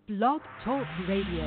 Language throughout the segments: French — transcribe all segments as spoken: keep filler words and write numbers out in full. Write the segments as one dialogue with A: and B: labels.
A: Blog Talk Radio.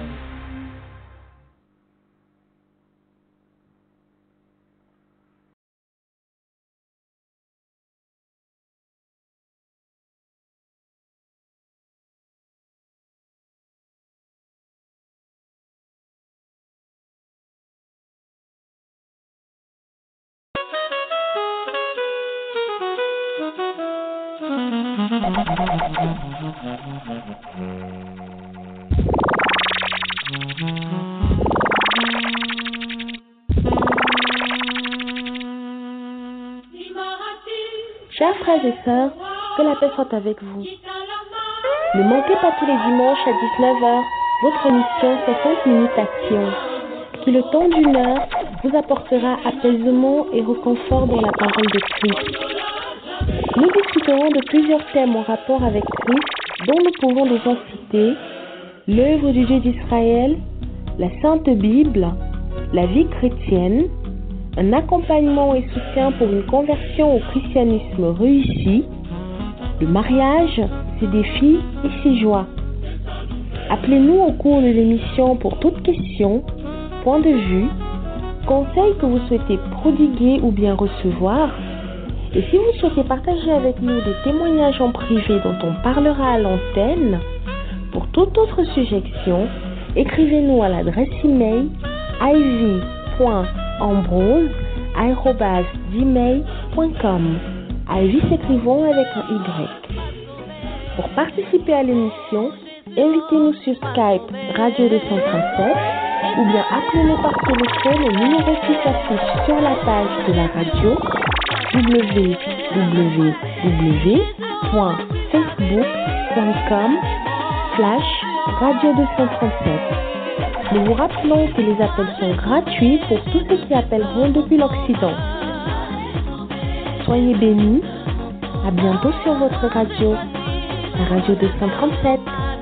B: Chers frères et sœurs, que la paix soit avec vous. Ne manquez pas tous les dimanches à dix-neuf heures votre émission soixante minutes action, qui le temps d'une heure vous apportera apaisement et réconfort dans la parole de Christ. Nous discuterons de plusieurs thèmes en rapport avec Christ, dont nous pouvons déjà citer l'œuvre du Dieu d'Israël, la Sainte Bible, la vie chrétienne, un accompagnement et soutien pour une conversion au christianisme réussi, le mariage, ses défis et ses joies. Appelez-nous au cours de l'émission pour toute question, point de vue, conseils que vous souhaitez prodiguer ou bien recevoir. Et si vous souhaitez partager avec nous des témoignages en privé dont on parlera à l'antenne, pour toute autre suggestion, écrivez-nous à l'adresse email ivy point ambrose arobase gmail point com. Ivy s'écrivant avec un Y. Pour participer à l'émission, invitez-nous sur Skype Radio deux cent trente-sept ou bien appelez-nous par téléphone au numéro qui s'affiche sur la page de la radio w w w point facebook point com slash radio deux cent trente-sept. Nous vous rappelons que les appels sont gratuits pour tous ceux qui appelleront depuis l'Occident. Soyez bénis. À bientôt sur votre radio, la radio deux cent trente-sept.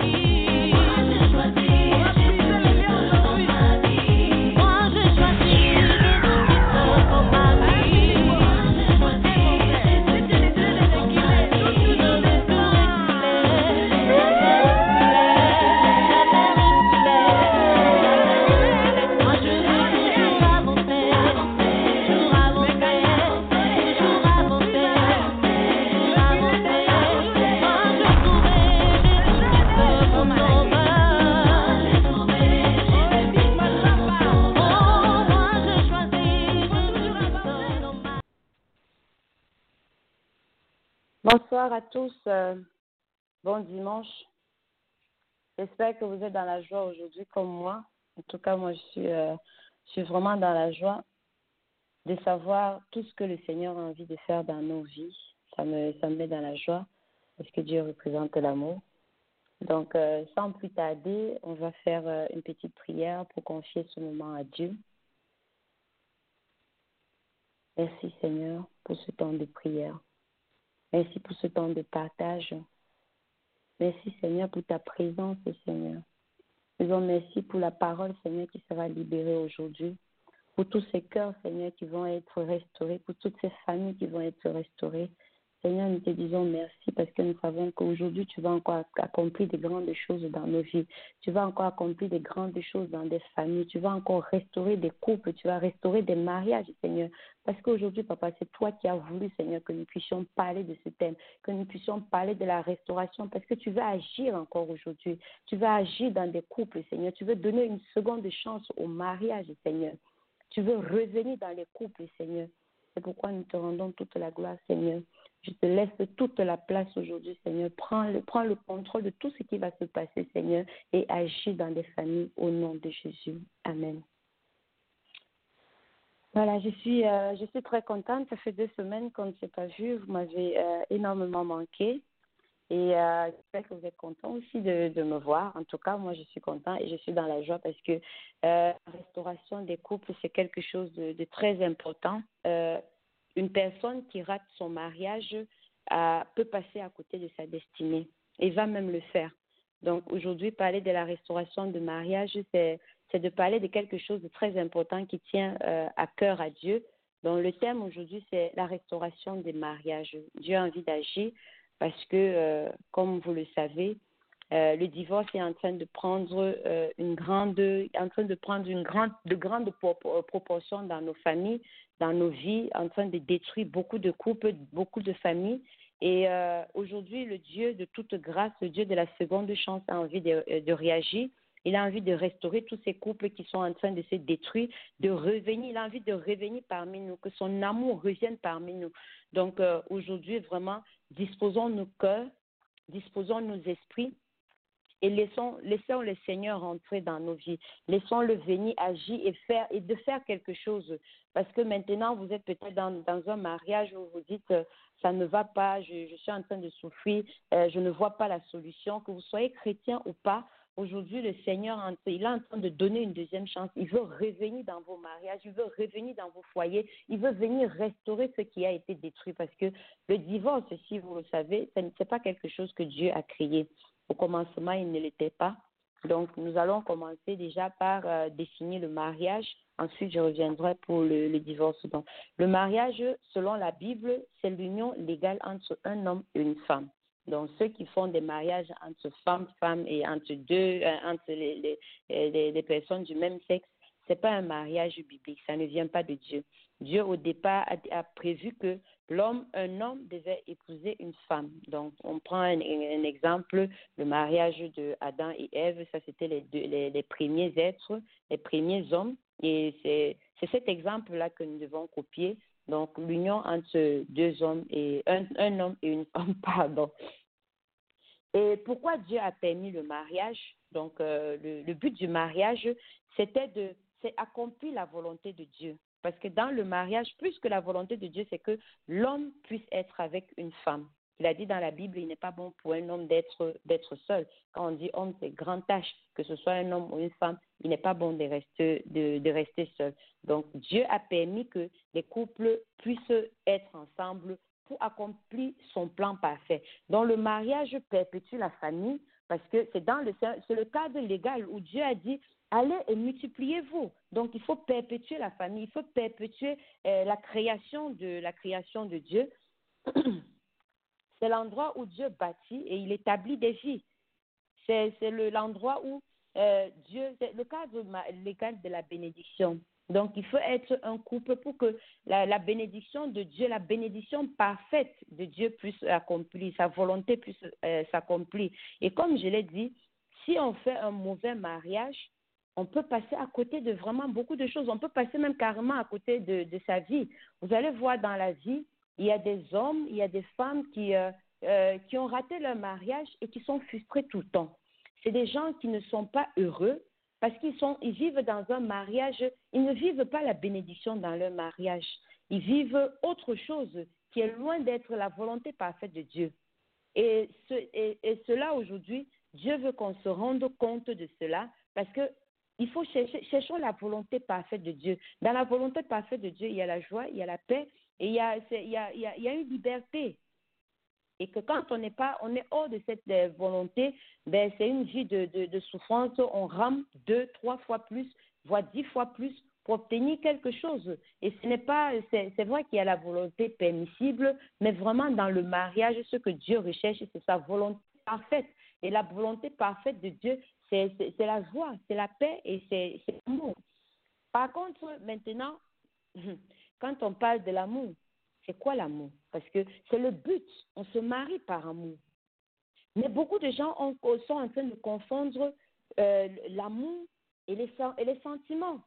C: Bonsoir à tous, euh, bon dimanche. J'espère que vous êtes dans la joie aujourd'hui comme moi. En tout cas, moi, je suis, euh, je suis vraiment dans la joie de savoir tout ce que le Seigneur a envie de faire dans nos vies. Ça me, ça me met dans la joie parce que Dieu représente l'amour. Donc, euh, sans plus tarder, on va faire euh, une petite prière pour confier ce moment à Dieu. Merci Seigneur pour ce temps de prière. Merci pour ce temps de partage. Merci, Seigneur, pour ta présence, Seigneur. Nous disons merci pour la parole, Seigneur, qui sera libérée aujourd'hui. Pour tous ces cœurs, Seigneur, qui vont être restaurés. Pour toutes ces familles qui vont être restaurées. Seigneur, nous te disons merci parce que nous savons qu'aujourd'hui, tu vas encore accomplir des grandes choses dans nos vies. Tu vas encore accomplir des grandes choses dans des familles. Tu vas encore restaurer des couples. Tu vas restaurer des mariages, Seigneur. Parce qu'aujourd'hui, Papa, c'est toi qui as voulu, Seigneur, que nous puissions parler de ce thème, que nous puissions parler de la restauration, parce que tu veux agir encore aujourd'hui. Tu veux agir dans des couples, Seigneur. Tu veux donner une seconde chance au mariage, Seigneur. Tu veux revenir dans les couples, Seigneur. C'est pourquoi nous te rendons toute la gloire, Seigneur. Je te laisse toute la place aujourd'hui, Seigneur. Prends le, prends le contrôle de tout ce qui va se passer, Seigneur, et agis dans les familles au nom de Jésus. Amen. Voilà, je suis, euh, je suis très contente. Ça fait deux semaines qu'on ne s'est pas vu. Vous m'avez euh, énormément manqué. Et euh, j'espère que vous êtes contents aussi de, de me voir. En tout cas, moi, je suis contente et je suis dans la joie parce que euh, la restauration des couples, c'est quelque chose de, de très important. Euh, une personne qui rate son mariage euh, peut passer à côté de sa destinée et va même le faire. Donc, aujourd'hui, parler de la restauration de mariage, c'est, c'est de parler de quelque chose de très important qui tient euh, à cœur à Dieu. Donc, le thème aujourd'hui, c'est la restauration des mariages. Dieu a envie d'agir parce que, euh, comme vous le savez, euh, le divorce est en train de prendre euh, une grande, en train de prendre une grande, de grandes proportions dans nos familles, dans nos vies, en train de détruire beaucoup de couples, beaucoup de familles. Et euh, aujourd'hui, le Dieu de toute grâce, le Dieu de la seconde chance a envie de, de réagir. Il a envie de restaurer tous ces couples qui sont en train de se détruire, de revenir. Il a envie de revenir parmi nous, que son amour revienne parmi nous. Donc euh, aujourd'hui, vraiment, disposons nos cœurs, disposons nos esprits et laissons, laissons le Seigneur entrer dans nos vies. Laissons-le venir agir et faire et de faire quelque chose. Parce que maintenant, vous êtes peut-être dans, dans un mariage où vous dites euh, ça ne va pas, je, je suis en train de souffrir, euh, je ne vois pas la solution. Que vous soyez chrétien ou pas, aujourd'hui, le Seigneur, il est en train de donner une deuxième chance. Il veut revenir dans vos mariages, il veut revenir dans vos foyers, il veut venir restaurer ce qui a été détruit. Parce que le divorce, si vous le savez, ce n'est pas quelque chose que Dieu a créé. Au commencement, il ne l'était pas. Donc, nous allons commencer déjà par euh, définir le mariage. Ensuite, je reviendrai pour le, le divorce. Donc, le mariage, selon la Bible, c'est l'union légale entre un homme et une femme. Donc, ceux qui font des mariages entre femmes, femmes et entre deux, euh, entre les, les, les, les personnes du même sexe, ce n'est pas un mariage biblique, ça ne vient pas de Dieu. Dieu, au départ, a, a prévu que l'homme, un homme devait épouser une femme. Donc, on prend un, un exemple, le mariage de Adam et Ève, ça c'était les, deux, les, les premiers êtres, les premiers hommes, et c'est, c'est cet exemple-là que nous devons copier. Donc, l'union entre deux hommes et un, un homme et une femme, pardon. Et pourquoi Dieu a permis le mariage? Donc, euh, le, le but du mariage, c'était de c'est accomplir la volonté de Dieu. Parce que dans le mariage, plus que la volonté de Dieu, c'est que l'homme puisse être avec une femme. Il a dit dans la Bible, il n'est pas bon pour un homme d'être, d'être seul. Quand on dit homme, c'est grand H, que ce soit un homme ou une femme, il n'est pas bon de rester, de, de rester seul. Donc, Dieu a permis que les couples puissent être ensemble pour accomplir son plan parfait. Donc, le mariage perpétue la famille parce que c'est, dans le, c'est le cadre légal où Dieu a dit allez et multipliez-vous. Donc, il faut perpétuer la famille, il faut perpétuer euh, la création de la création de Dieu. C'est l'endroit où Dieu bâtit et il établit des vies. C'est, c'est le, l'endroit où euh, Dieu, c'est le cadre légal de la bénédiction. Donc, il faut être un couple pour que la, la bénédiction de Dieu, la bénédiction parfaite de Dieu puisse s'accomplir, sa volonté puisse euh, s'accomplir. Et comme je l'ai dit, si on fait un mauvais mariage, on peut passer à côté de vraiment beaucoup de choses. On peut passer même carrément à côté de, de sa vie. Vous allez voir dans la vie, il y a des hommes, il y a des femmes qui, euh, euh, qui ont raté leur mariage et qui sont frustrés tout le temps. C'est des gens qui ne sont pas heureux parce qu'ils sont, ils vivent dans un mariage, ils ne vivent pas la bénédiction dans leur mariage. Ils vivent autre chose qui est loin d'être la volonté parfaite de Dieu. Et, ce, et, et cela, aujourd'hui, Dieu veut qu'on se rende compte de cela parce que il faut chercher, cherchons la volonté parfaite de Dieu. Dans la volonté parfaite de Dieu, il y a la joie, il y a la paix et il y a, il y a, il y a, il y a une liberté. Et que quand on n'est pas, on est hors de cette volonté, ben c'est une vie de, de, de souffrance. On rame deux, trois fois plus, voire dix fois plus pour obtenir quelque chose. Et ce n'est pas, c'est, c'est vrai qu'il y a la volonté permissible, mais vraiment dans le mariage, ce que Dieu recherche, c'est sa volonté parfaite. Et la volonté parfaite de Dieu, c'est, c'est, c'est la joie, c'est la paix et c'est, c'est l'amour. Par contre, maintenant, quand on parle de l'amour, c'est quoi l'amour? Parce que c'est le but. On se marie par amour. Mais beaucoup de gens ont, sont en train de confondre euh, l'amour et les, et les sentiments.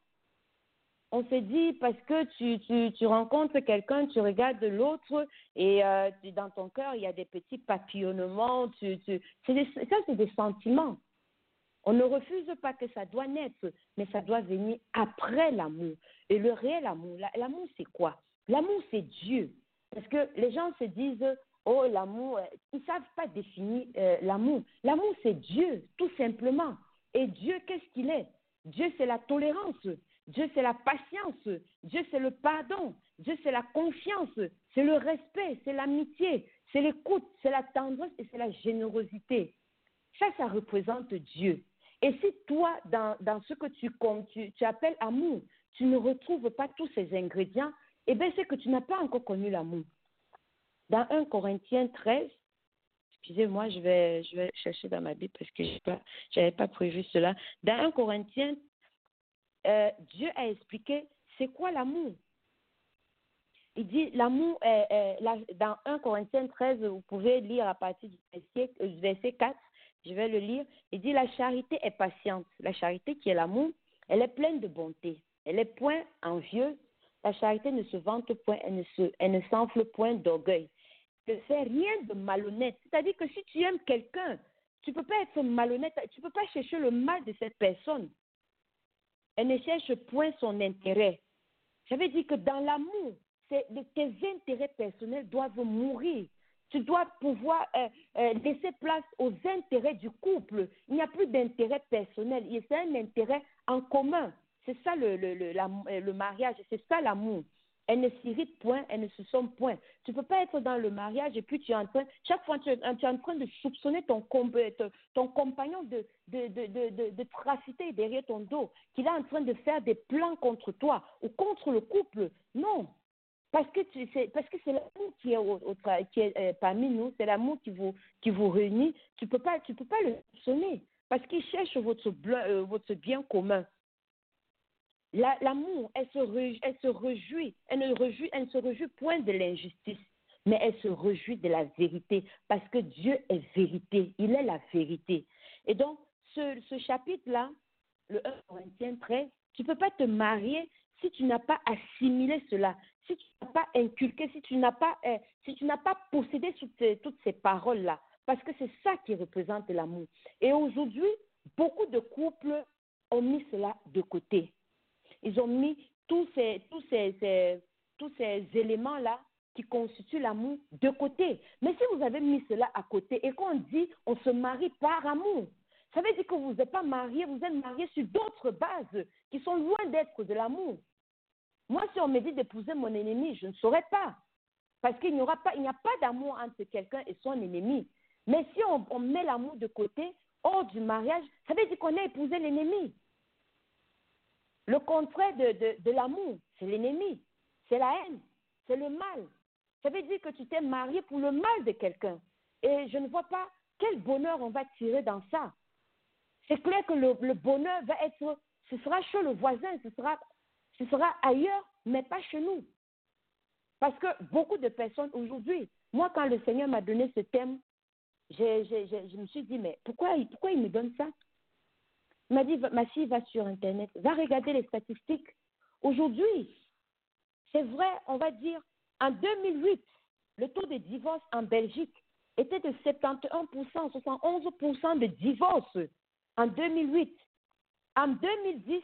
C: On se dit parce que tu, tu, tu rencontres quelqu'un, tu regardes l'autre et euh, tu, dans ton cœur, il y a des petits papillonnements. Tu, tu, c'est des, ça, c'est des sentiments. On ne refuse pas que ça doit naître, mais ça doit venir après l'amour. Et le réel amour, l'amour, c'est quoi? L'amour, c'est Dieu. Parce que les gens se disent, oh, l'amour, ils ne savent pas définir euh, l'amour. L'amour, c'est Dieu, tout simplement. Et Dieu, qu'est-ce qu'il est? Dieu, c'est la tolérance. Dieu, c'est la patience. Dieu, c'est le pardon. Dieu, c'est la confiance. C'est le respect, c'est l'amitié, c'est l'écoute, c'est la tendresse et c'est la générosité. Ça, ça représente Dieu. Et si toi, dans, dans ce que tu, tu, tu appelles amour, tu ne retrouves pas tous ces ingrédients, eh bien, c'est que tu n'as pas encore connu l'amour. Dans un Corinthiens treize, Excusez-moi, je vais, je vais chercher dans ma Bible parce que je n'avais pas prévu cela. Dans un Corinthiens, euh, Dieu a expliqué c'est quoi l'amour. Il dit l'amour, est, est, là, dans un Corinthiens treize, vous pouvez lire à partir du verset, euh, verset quatre, je vais le lire. Il dit la charité est patiente. La charité qui est l'amour, elle est pleine de bonté. Elle est point envieuse. La charité ne se vante point, elle ne, se, elle ne s'enfle point d'orgueil. Ne fait rien de malhonnête. C'est-à-dire que si tu aimes quelqu'un, tu ne peux pas être malhonnête, tu ne peux pas chercher le mal de cette personne. Elle ne cherche point son intérêt. Ça veut dire que dans l'amour, c'est, tes intérêts personnels doivent mourir. Tu dois pouvoir euh, euh, laisser place aux intérêts du couple. Il n'y a plus d'intérêt personnel, c'est un intérêt en commun. C'est ça le, le, le, la, le mariage, c'est ça l'amour. Elle ne s'irrite point, elle ne se somme point. Tu ne peux pas être dans le mariage et puis tu es en train, chaque fois tu es, tu es en train de soupçonner ton, ton compagnon de, de, de, de, de, de trafiquer derrière ton dos, qu'il est en train de faire des plans contre toi ou contre le couple. Non, parce que tu, c'est, parce que c'est l'amour qui est, au, au, qui est euh, parmi nous, c'est l'amour qui vous, qui vous réunit. Tu ne peux pas, tu peux pas le soupçonner parce qu'il cherche votre, euh, votre bien commun. La, l'amour, elle se, réjouit, elle se réjouit, elle ne réjouit, elle ne se réjouit point de l'injustice, mais elle se réjouit de la vérité, parce que Dieu est vérité, il est la vérité. Et donc, ce, ce chapitre-là, le un Corinthiens treize, tu ne peux pas te marier si tu n'as pas assimilé cela, si tu n'as pas inculqué, si tu n'as pas, euh, si tu n'as pas possédé toutes ces, toutes ces paroles-là, parce que c'est ça qui représente l'amour. Et aujourd'hui, beaucoup de couples ont mis cela de côté. Ils ont mis tous ces, tous ces, ces, tous ces éléments-là qui constituent l'amour de côté. Mais si vous avez mis cela à côté et qu'on dit on se marie par amour, ça veut dire que vous n'êtes pas marié, vous êtes marié sur d'autres bases qui sont loin d'être de l'amour. Moi, si on me dit d'épouser mon ennemi, je ne saurais pas. Parce qu'il n'y aura pas, il n'y a pas d'amour entre quelqu'un et son ennemi. Mais si on, on met l'amour de côté, hors du mariage, ça veut dire qu'on a épousé l'ennemi. Le contraire de, de, de l'amour, c'est l'ennemi, c'est la haine, c'est le mal. Ça veut dire que tu t'es marié pour le mal de quelqu'un. Et je ne vois pas quel bonheur on va tirer dans ça. C'est clair que le, le bonheur va être, ce sera chez le voisin, ce sera, ce sera ailleurs, mais pas chez nous. Parce que beaucoup de personnes aujourd'hui, moi quand le Seigneur m'a donné ce thème, j'ai, j'ai, j'ai, je me suis dit, mais pourquoi, pourquoi il me donne ça? Il m'a dit, ma fille va sur Internet, va regarder les statistiques. Aujourd'hui, c'est vrai, on va dire, en deux mille huit, le taux de divorce en Belgique était de soixante et onze pour cent, soixante et onze pour cent de divorce en deux mille huit. En deux mille dix,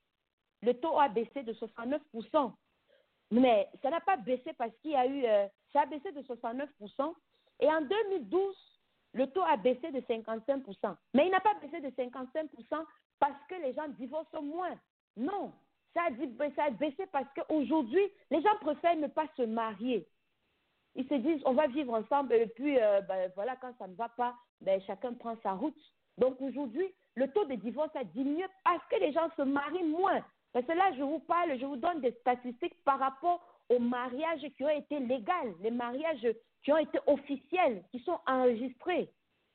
C: le taux a baissé de soixante-neuf pour cent. Mais ça n'a pas baissé parce qu'il y a eu, euh, ça a baissé de soixante-neuf pour cent. Et en deux mille douze, le taux a baissé de cinquante-cinq pour cent. Mais il n'a pas baissé de cinquante-cinq pour cent parce que les gens divorcent moins. Non, ça a, dit, ça a baissé parce qu'aujourd'hui, les gens préfèrent ne pas se marier. Ils se disent, on va vivre ensemble et puis, euh, ben, voilà, quand ça ne va pas, ben, chacun prend sa route. Donc aujourd'hui, le taux de divorce a diminué parce que les gens se marient moins. Parce que là, je vous parle, je vous donne des statistiques par rapport aux mariages qui ont été légaux, les mariages qui ont été officiels, qui sont enregistrés.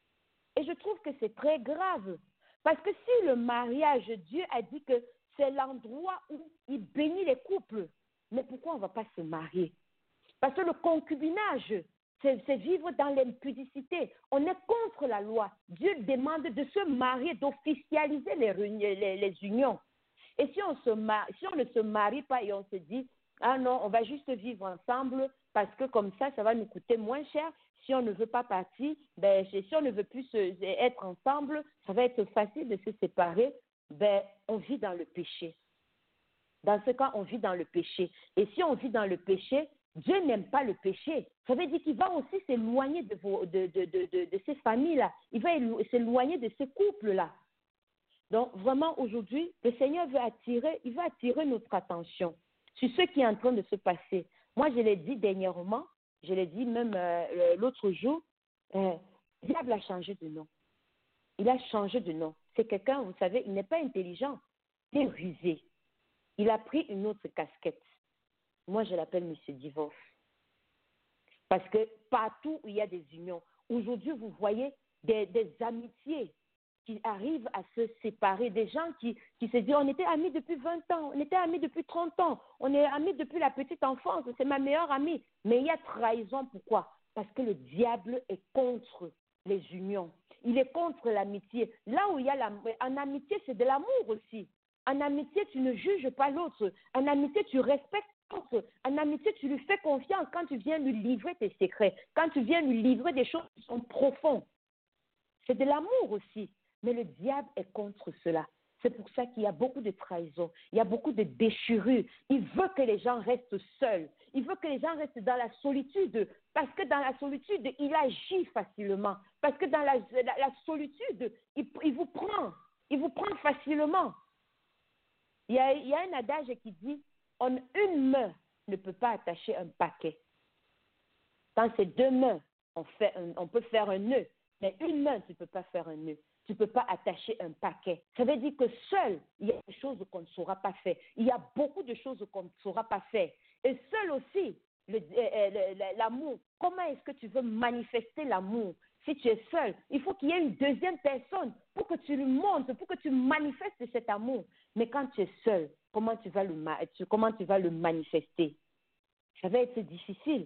C: Et je trouve que c'est très grave. Parce que si le mariage, Dieu a dit que c'est l'endroit où il bénit les couples, mais pourquoi on ne va pas se marier? Parce que le concubinage, c'est, c'est vivre dans l'impudicité. On est contre la loi. Dieu demande de se marier, d'officialiser les, les, les unions. Et si on, se marie, si on ne se marie pas et on se dit, ah non, on va juste vivre ensemble parce que comme ça, ça va nous coûter moins cher. Si on ne veut pas partir, ben, si on ne veut plus se, être ensemble, ça va être facile de se séparer. Ben, on vit dans le péché. Dans ce cas, on vit dans le péché. Et si on vit dans le péché, Dieu n'aime pas le péché. Ça veut dire qu'il va aussi s'éloigner de, vos, de, de, de, de, de ces familles-là. Il va s'éloigner de ces couples-là. Donc, vraiment, aujourd'hui, le Seigneur veut attirer, il veut attirer notre attention sur ce qui est en train de se passer. Moi, je l'ai dit dernièrement, je l'ai dit même euh, l'autre jour, euh, le diable a changé de nom. Il a changé de nom. C'est quelqu'un, vous savez, il n'est pas intelligent, il est rusé. Il a pris une autre casquette. Moi, je l'appelle Monsieur Divorce. Parce que partout où il y a des unions, aujourd'hui, vous voyez des, des amitiés qui arrivent à se séparer, des gens qui, qui se disent, on était amis depuis vingt ans, on était amis depuis trente ans, on est amis depuis la petite enfance, c'est ma meilleure amie. Mais il y a trahison, pourquoi? Parce que le diable est contre les unions. Il est contre l'amitié. Là où il y a la... En amitié, c'est de l'amour aussi. En amitié, tu ne juges pas l'autre. En amitié, tu respectes l'autre. En amitié, tu lui fais confiance quand tu viens lui livrer tes secrets, quand tu viens lui livrer des choses qui sont profondes. C'est de l'amour aussi. Mais le diable est contre cela. C'est pour ça qu'il y a beaucoup de trahison, il y a beaucoup de déchirures. Il veut que les gens restent seuls. Il veut que les gens restent dans la solitude. Parce que dans la solitude, il agit facilement. Parce que dans la, la, la solitude, il, il vous prend. Il vous prend facilement. Il y a, il y a un adage qui dit, on, une main ne peut pas attacher un paquet. Dans ces deux mains, on, fait un, on peut faire un nœud. Mais une main, tu ne peux pas faire un nœud. Tu ne peux pas attacher un paquet. Ça veut dire que seul, il y a des choses qu'on ne saura pas faire. Il y a beaucoup de choses qu'on ne saura pas faire. Et seul aussi, l'amour, comment est-ce que tu veux manifester l'amour? Si tu es seul, il faut qu'il y ait une deuxième personne pour que tu lui montres, pour que tu manifestes cet amour. Mais quand tu es seul, comment tu vas le, comment tu vas le manifester? Ça va être difficile.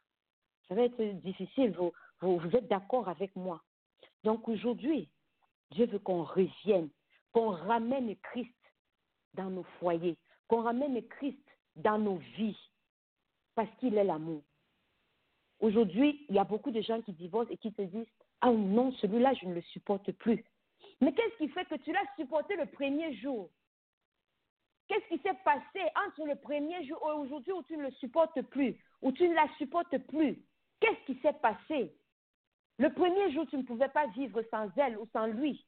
C: Ça va être difficile. Vous, vous, vous êtes d'accord avec moi? Donc aujourd'hui, Dieu veut qu'on revienne, qu'on ramène Christ dans nos foyers, qu'on ramène Christ dans nos vies, parce qu'il est l'amour. Aujourd'hui, il y a beaucoup de gens qui divorcent et qui se disent « Ah non, celui-là, je ne le supporte plus. » Mais qu'est-ce qui fait que tu l'as supporté le premier jour? Qu'est-ce qui s'est passé entre le premier jour et aujourd'hui où tu ne le supportes plus, où tu ne la supportes plus? Qu'est-ce qui s'est passé? Le premier jour, tu ne pouvais pas vivre sans elle ou sans lui.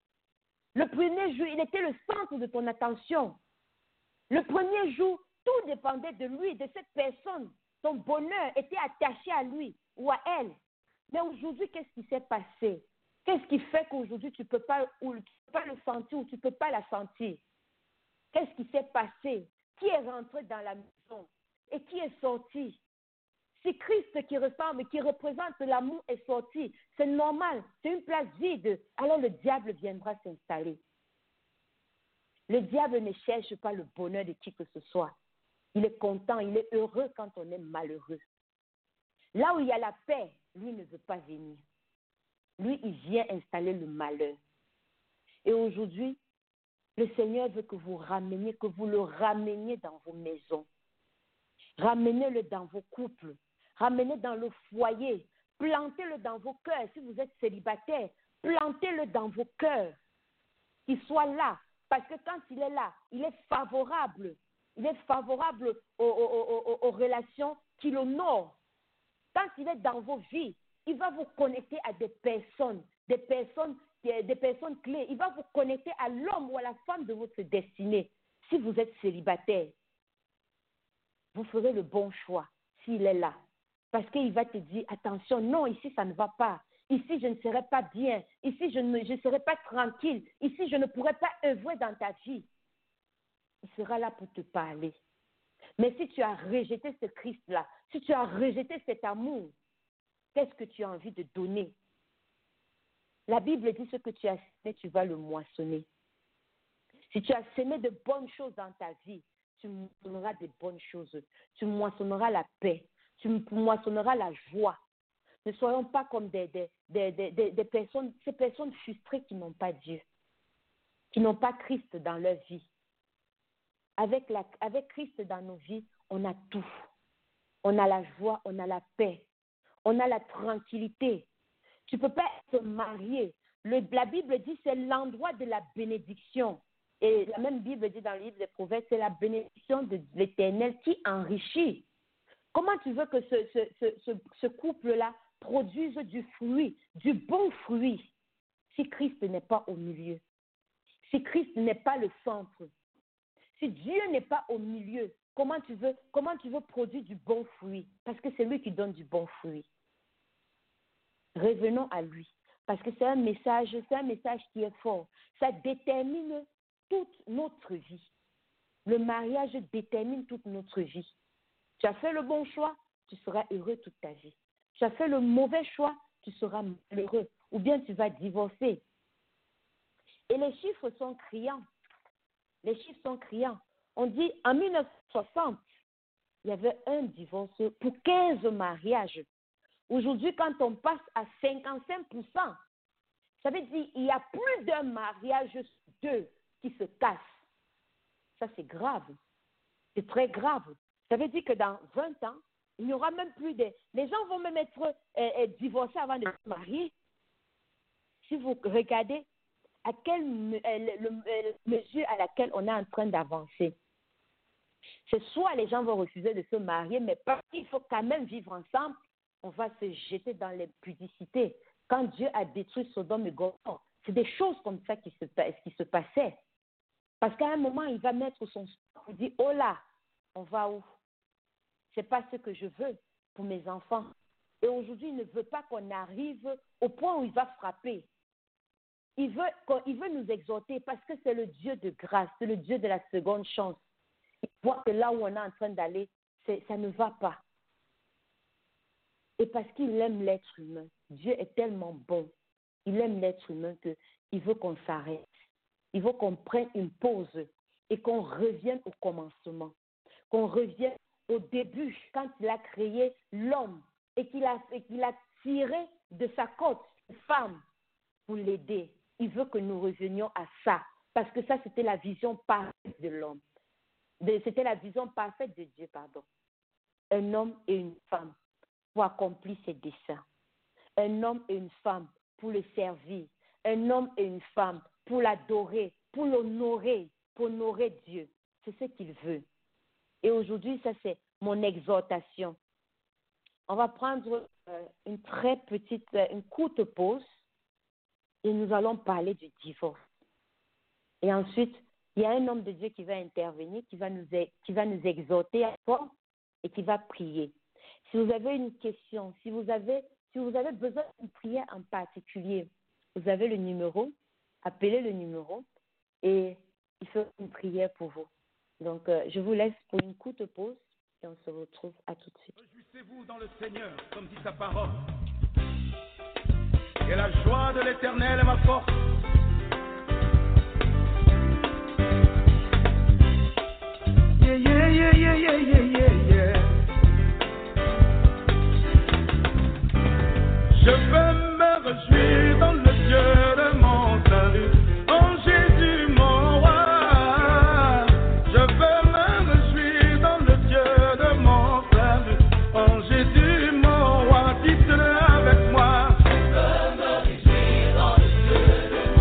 C: Le premier jour, il était le centre de ton attention. Le premier jour, tout dépendait de lui, de cette personne. Ton bonheur était attaché à lui ou à elle. Mais aujourd'hui, qu'est-ce qui s'est passé? Qu'est-ce qui fait qu'aujourd'hui, tu ne peux pas, ou, tu peux pas le sentir ou tu ne peux pas la sentir? Qu'est-ce qui s'est passé? Qui est rentré dans la maison et qui est sorti? Si Christ qui ressemble, qui représente l'amour est sorti, c'est normal, c'est une place vide, alors le diable viendra s'installer. Le diable ne cherche pas le bonheur de qui que ce soit. Il est content, il est heureux quand on est malheureux. Là où il y a la paix, lui ne veut pas venir. Lui, il vient installer le malheur. Et aujourd'hui, le Seigneur veut que vous rameniez, que vous le rameniez dans vos maisons. Ramenez-le dans vos couples. Ramenez dans le foyer, plantez-le dans vos cœurs. Si vous êtes célibataire, plantez-le dans vos cœurs. Qu'il soit là, parce que quand il est là, il est favorable. Il est favorable aux, aux, aux, aux relations qu'il honore. Quand il est dans vos vies, il va vous connecter à des personnes, des personnes, des personnes clés. Il va vous connecter à l'homme ou à la femme de votre destinée. Si vous êtes célibataire, vous ferez le bon choix s'il est là. Parce qu'il va te dire, attention, non, ici, ça ne va pas. Ici, je ne serai pas bien. Ici, je ne je serai pas tranquille. Ici, je ne pourrai pas œuvrer dans ta vie. Il sera là pour te parler. Mais si tu as rejeté ce Christ-là, si tu as rejeté cet amour, qu'est-ce que tu as envie de donner? La Bible dit ce que tu as semé, tu vas le moissonner. Si tu as semé de bonnes choses dans ta vie, tu moissonneras de bonnes choses. Tu moissonneras la paix. Tu moissonneras la joie. Ne soyons pas comme des, des, des, des, des personnes, ces personnes frustrées qui n'ont pas Dieu, qui n'ont pas Christ dans leur vie. Avec, la, avec Christ dans nos vies, on a tout. On a la joie, on a la paix, on a la tranquillité. Tu ne peux pas être marié. Le, la Bible dit que c'est l'endroit de la bénédiction. Et la même Bible dit dans le livre des Proverbes, c'est la bénédiction de l'Éternel qui enrichit. Comment tu veux que ce, ce, ce, ce, ce couple-là produise du fruit, du bon fruit, si Christ n'est pas au milieu, si Christ n'est pas le centre, si Dieu n'est pas au milieu, comment tu veux, comment tu veux produire du bon fruit? Parce que c'est lui qui donne du bon fruit. Revenons à lui, parce que c'est un message, c'est un message qui est fort. Ça détermine toute notre vie. Le mariage détermine toute notre vie. Tu as fait le bon choix, tu seras heureux toute ta vie. Tu as fait le mauvais choix, tu tu seras malheureux ou bien tu vas divorcer. Et les chiffres sont criants. Les chiffres sont criants. On dit en mille neuf cent soixante, il y avait un divorce pour quinze mariages. Aujourd'hui, quand on passe à cinquante-cinq pour cent, ça veut dire qu'il y a plus d'un mariage sur deux qui se cassent. Ça, c'est grave. C'est très grave. Ça veut dire que dans vingt ans, il n'y aura même plus de... Les gens vont même être euh, euh, divorcés avant de se marier. Si vous regardez à quelle me- euh, le- le- mesure à laquelle on est en train d'avancer, c'est soit les gens vont refuser de se marier, mais parce qu'il faut quand même vivre ensemble, on va se jeter dans l'impudicité. Quand Dieu a détruit Sodome et Gomorrhe, c'est des choses comme ça qui se, qui se passaient. Parce qu'à un moment, il va mettre son stop et dire, oh là, on va où? Ce n'est pas ce que je veux pour mes enfants. Et aujourd'hui, il ne veut pas qu'on arrive au point où il va frapper. Il veut, il veut nous exhorter parce que c'est le Dieu de grâce, c'est le Dieu de la seconde chance. Il voit que là où on est en train d'aller, ça ne va pas. Et parce qu'il aime l'être humain, Dieu est tellement bon, il aime l'être humain qu'il veut qu'on s'arrête. Il veut qu'on prenne une pause et qu'on revienne au commencement, qu'on revienne au début, quand il a créé l'homme et qu'il a, et qu'il a tiré de sa côte une femme pour l'aider. Il veut que nous revenions à ça, parce que ça, c'était la vision parfaite de l'homme. C'était la vision parfaite de Dieu, pardon. Un homme et une femme pour accomplir ses desseins. Un homme et une femme pour le servir. Un homme et une femme pour l'adorer, pour l'honorer, pour honorer Dieu. C'est ce qu'il veut. Et aujourd'hui, ça c'est mon exhortation. On va prendre euh, une très petite, euh, une courte pause et nous allons parler du divorce. Et ensuite, il y a un homme de Dieu qui va intervenir, qui va nous, qui va nous exhorter à fort et qui va prier. Si vous avez une question, si vous avez, si vous avez besoin d'une prière en particulier, vous avez le numéro, appelez le numéro et il fera une prière pour vous. Donc, euh, je vous laisse pour une courte pause et on se retrouve à tout de suite.
A: Réjouissez-vous dans le Seigneur, comme dit sa parole. Et la joie de l'Éternel est ma force. Yeah, yeah, yeah, yeah, yeah, yeah, yeah, yeah. Je veux me réjouir dans le Dieu de mon salut, en Jésus mon roi. Je veux me réjouir dans le Dieu de mon salut, en Jésus mon roi. Dites-le avec moi. Je veux me réjouir dans le Dieu de mon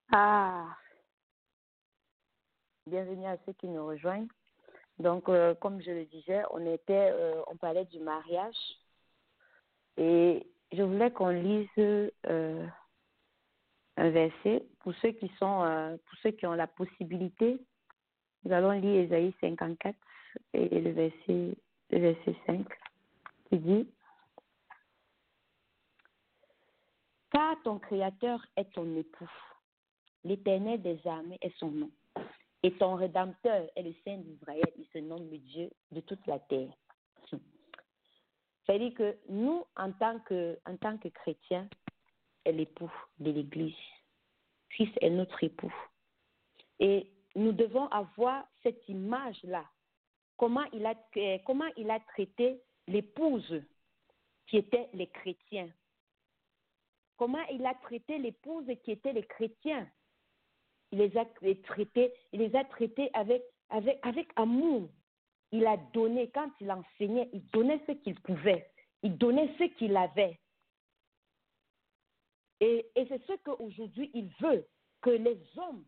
C: Ah, bienvenue à ceux qui nous rejoignent. Donc, euh, comme je le disais, on était, euh, on parlait du mariage et je voulais qu'on lise euh, un verset pour ceux qui sont, euh, pour ceux qui ont la possibilité. Nous allons lire Ésaïe cinquante-quatre et le verset, le verset cinq qui dit: Car ton Créateur est ton époux, l'Éternel des armées est son nom. Et ton Rédempteur est le Saint d'Israël, il se nomme le Dieu de toute la terre. C'est-à-dire que nous, en tant que, en tant que chrétiens, est l'époux de l'Église. Christ est notre époux. Et nous devons avoir cette image-là. Comment il a, comment il a traité l'épouse qui étaient les chrétiens. Comment il a traité l'épouse qui étaient les chrétiens. Il les a traités, il les a traités avec, avec, avec amour. Il a donné, quand il enseignait, il donnait ce qu'il pouvait. Il donnait ce qu'il avait. Et, et c'est ce qu'aujourd'hui il veut, que les hommes,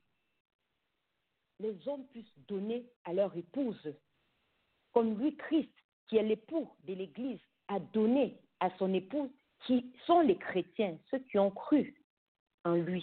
C: les hommes puissent donner à leur épouse. Comme lui, Christ, qui est l'époux de l'Église, a donné à son épouse, qui sont les chrétiens, ceux qui ont cru en lui.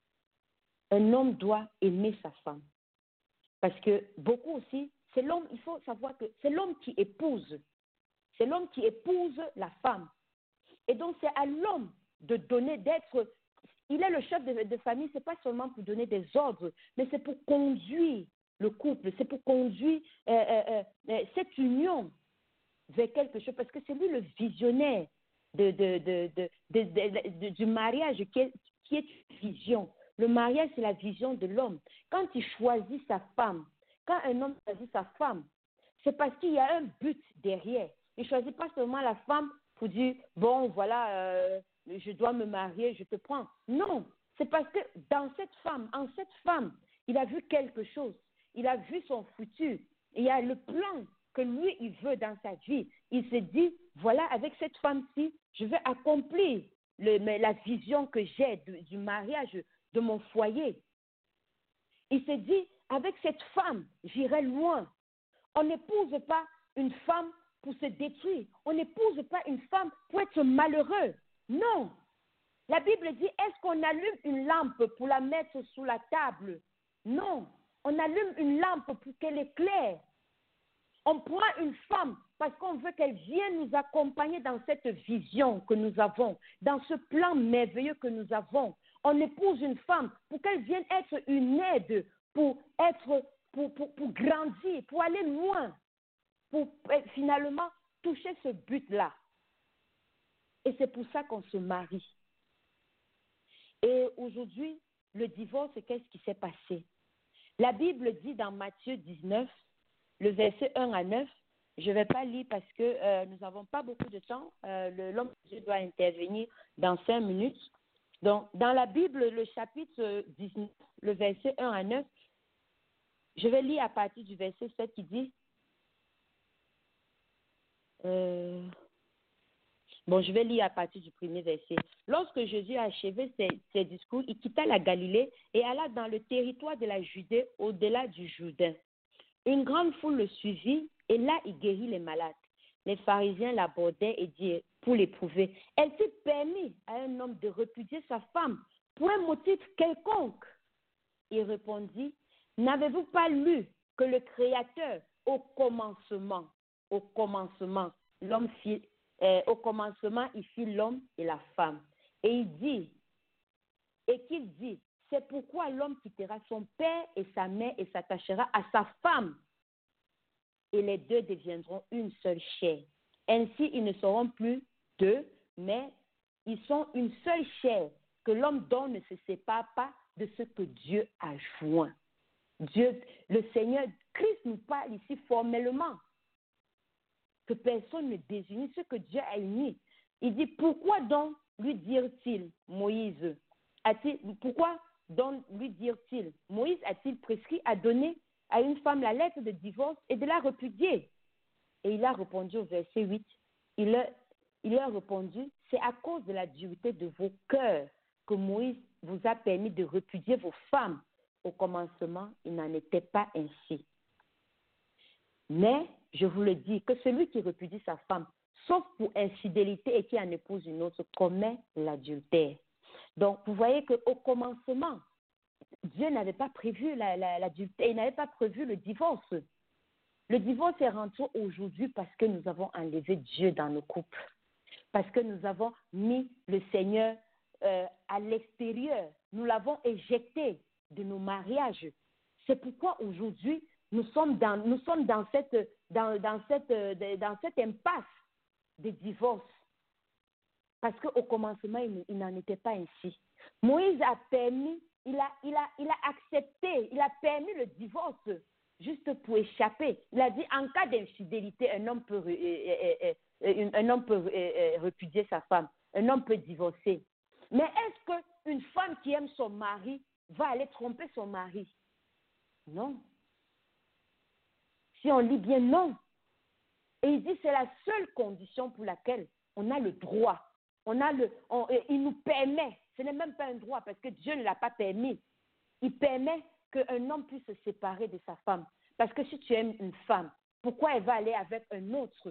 C: Un homme doit aimer sa femme. Parce que beaucoup aussi, c'est l'homme, il faut savoir que c'est l'homme qui épouse. C'est l'homme qui épouse la femme. Et donc, c'est à l'homme de donner, d'être... Il est le chef de, de famille, ce n'est pas seulement pour donner des ordres, mais c'est pour conduire le couple, c'est pour conduire euh, euh, euh, cette union vers quelque chose. Parce que c'est lui le visionnaire de, de, de, de, de, de, de, du mariage qui est, qui est une vision. Le mariage, c'est la vision de l'homme. Quand il choisit sa femme, quand un homme choisit sa femme, c'est parce qu'il y a un but derrière. Il ne choisit pas seulement la femme pour dire, bon, voilà, euh, je dois me marier, je te prends. Non, c'est parce que dans cette femme, en cette femme, il a vu quelque chose. Il a vu son futur. Il y a le plan que lui, il veut dans sa vie. Il se dit, voilà, avec cette femme-ci, je vais accomplir le, la vision que j'ai du, du mariage, de mon foyer. Il se dit, avec cette femme, j'irai loin. On n'épouse pas une femme pour se détruire. On n'épouse pas une femme pour être malheureux. Non. La Bible dit, est-ce qu'on allume une lampe pour la mettre sous la table? Non. On allume une lampe pour qu'elle éclaire. On prend une femme parce qu'on veut qu'elle vienne nous accompagner dans cette vision que nous avons, dans ce plan merveilleux que nous avons. On épouse une femme pour qu'elle vienne être une aide, pour être, pour, pour, pour grandir, pour aller loin, pour finalement toucher ce but-là. Et c'est pour ça qu'on se marie. Et aujourd'hui, le divorce, qu'est-ce qui s'est passé? La Bible dit dans Matthieu dix-neuf, le verset un à neuf, je ne vais pas lire parce que euh, nous n'avons pas beaucoup de temps. Euh, l'homme de Dieu doit intervenir dans cinq minutes. Donc, dans la Bible, le chapitre dix-neuf, le verset un à neuf, je vais lire à partir du verset sept qui dit... Euh, bon, je vais lire à partir du premier verset. Lorsque Jésus a achevé ses, ses discours, il quitta la Galilée et alla dans le territoire de la Judée, au-delà du Jourdain. Une grande foule le suivit et là, il guérit les malades. Les pharisiens l'abordaient et dirent, pour l'éprouver, elle s'est permis à un homme de répudier sa femme pour un motif quelconque. Il répondit, n'avez-vous pas lu que le Créateur, au commencement, au commencement, l'homme fit, euh, au commencement, il fit l'homme et la femme. Et il dit, et qu'il dit, c'est pourquoi l'homme quittera son père et sa mère et s'attachera à sa femme. Et les deux deviendront une seule chair. Ainsi, ils ne seront plus deux, mais ils sont une seule chair, que l'homme dont ne se sépare pas de ce que Dieu a joint. Dieu, le Seigneur, Christ nous parle ici formellement, que personne ne désunit ce que Dieu a uni. Il dit, pourquoi donc lui dire-t-il, Moïse, a-t-il, pourquoi donc lui dire-t-il, Moïse a-t-il prescrit à donner à une femme la lettre de divorce et de la répudier? Et il a répondu au verset huit, il a, il a répondu, c'est à cause de la dureté de vos cœurs que Moïse vous a permis de répudier vos femmes. Au commencement, il n'en était pas ainsi. Mais, je vous le dis, que celui qui répudie sa femme, sauf pour infidélité et qui en épouse une autre, commet l'adultère. Donc, vous voyez qu'au commencement, Dieu n'avait pas prévu l'adultère, il n'avait pas prévu le divorce. Le divorce est rentré aujourd'hui parce que nous avons enlevé Dieu dans nos couples, parce que nous avons mis le Seigneur euh, à l'extérieur, nous l'avons éjecté de nos mariages. C'est pourquoi aujourd'hui, nous sommes dans, nous sommes dans cette, dans, dans cette, dans cette impasse de divorce. Parce qu'au commencement, il, il n'en était pas ainsi. Moïse a permis, il a, il, a, il a accepté, il a permis le divorce juste pour échapper. Il a dit, en cas d'infidélité, un homme peut, euh, euh, euh, un homme peut euh, répudier sa femme, un homme peut divorcer. Mais est-ce qu'une femme qui aime son mari va aller tromper son mari? Non. Si on lit bien, non. Et il dit, c'est la seule condition pour laquelle on a le droit. On a le, on, il nous permet, ce n'est même pas un droit parce que Dieu ne l'a pas permis. Il permet qu'un homme puisse se séparer de sa femme. Parce que si tu aimes une femme, pourquoi elle va aller avec un autre?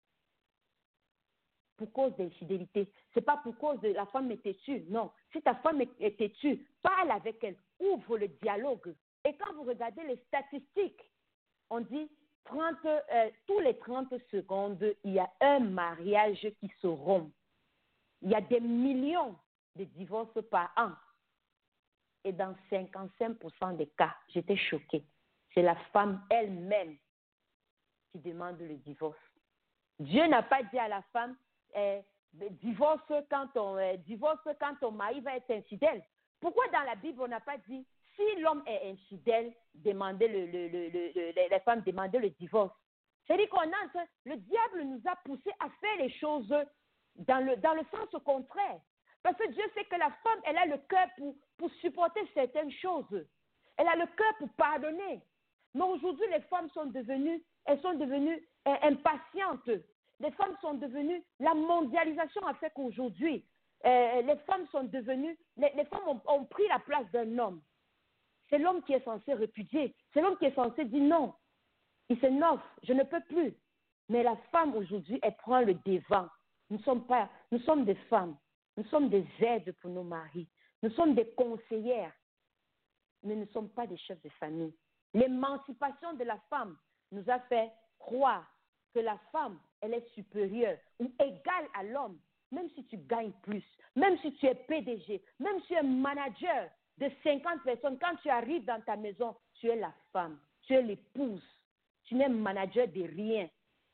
C: Pour cause d'infidélité. Ce n'est pas pour cause de la femme est têtue. Non. Si ta femme est têtue, parle avec elle. Ouvre le dialogue. Et quand vous regardez les statistiques, on dit trente, euh, tous les trente secondes, il y a un mariage qui se rompt. Il y a des millions de divorces par an. Et dans cinquante-cinq pour cent des cas, j'étais choquée. C'est la femme elle-même qui demande le divorce. Dieu n'a pas dit à la femme, eh, divorce, quand ton, eh, divorce quand ton mari va être infidèle. Pourquoi dans la Bible, on n'a pas dit, si l'homme est infidèle, demandez le, le, le, le, les femmes demandez le divorce. C'est-à-dire qu'on a, le diable nous a poussé à faire les choses dans le, dans le sens contraire. Parce que Dieu sait que la femme, elle a le cœur pour, pour supporter certaines choses. Elle a le cœur pour pardonner. Mais aujourd'hui, les femmes sont devenues, elles sont devenues euh, impatientes. Les femmes sont devenues, la mondialisation a fait qu'aujourd'hui, euh, les femmes sont devenues, les, les femmes ont, ont pris la place d'un homme. C'est l'homme qui est censé répudier. C'est l'homme qui est censé dire non. Il s'énerve, je ne peux plus. Mais la femme aujourd'hui, elle prend le devant. Nous sommes pas, nous sommes des femmes. Nous sommes des aides pour nos maris. Nous sommes des conseillères. Mais nous ne sommes pas des chefs de famille. L'émancipation de la femme nous a fait croire que la femme, elle est supérieure ou égale à l'homme, même si tu gagnes plus, même si tu es P D G, même si tu es manager de cinquante personnes, quand tu arrives dans ta maison, tu es la femme, tu es l'épouse, tu n'es manager de rien.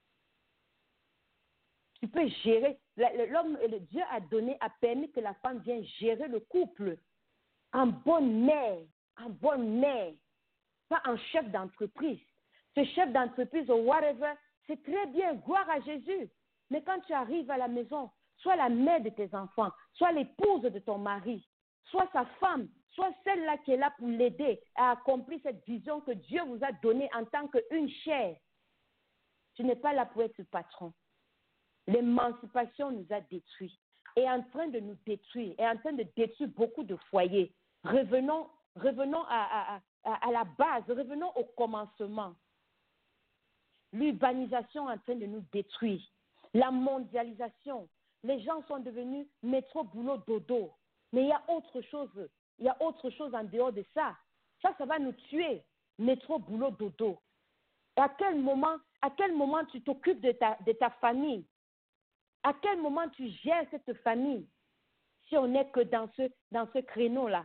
C: Tu peux gérer, l'homme, le Dieu a donné, a permis que la femme vienne gérer le couple en bonne mère, en bonne mère, pas en chef d'entreprise. Ce chef d'entreprise ou whatever, c'est très bien, gloire à Jésus. Mais quand tu arrives à la maison, sois la mère de tes enfants, sois l'épouse de ton mari, sois sa femme, sois celle-là qui est là pour l'aider à accomplir cette vision que Dieu vous a donnée en tant qu'une chair. Tu n'es pas là pour être le patron. L'émancipation nous a détruits, est en train de nous détruire, est en train de détruire beaucoup de foyers. Revenons, revenons à, à, à, à la base, revenons au commencement. L'urbanisation est en train de nous détruire. La mondialisation. Les gens sont devenus métro, boulot, dodo. Mais il y a autre chose. Il y a autre chose en dehors de ça. Ça, ça va nous tuer. Métro, boulot, dodo. Et à quel moment, à quel moment tu t'occupes de ta, de ta famille? À quel moment tu gères cette famille? Si on n'est que dans ce, dans ce créneau-là.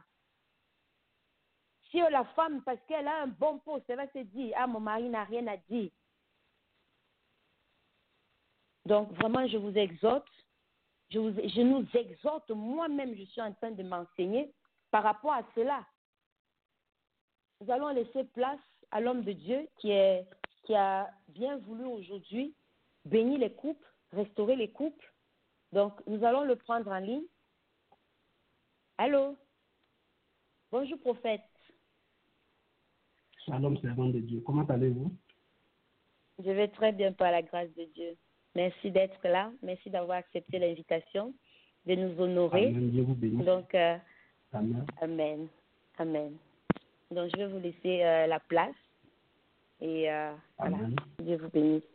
C: Si la femme, parce qu'elle a un bon poste, elle va se dire, ah, mon mari n'a rien à dire. Donc, vraiment, je vous exhorte, je, vous, je nous exhorte, moi-même, je suis en train de m'enseigner par rapport à cela. Nous allons laisser place à l'homme de Dieu qui, est, qui a bien voulu aujourd'hui bénir les couples, restaurer les couples. Donc, nous allons le prendre en ligne. Allô? Bonjour, prophète.
D: Shalom, servant de Dieu. Comment allez-vous?
C: Je vais très bien par la grâce de Dieu. Merci d'être là. Merci d'avoir accepté l'invitation, de nous honorer.
D: Amen, Dieu vous bénisse.
C: Donc, euh,
D: Amen.
C: Amen. Amen. Donc, je vais vous laisser euh, la place. Et euh, voilà,
D: Amen.
C: Dieu vous bénisse.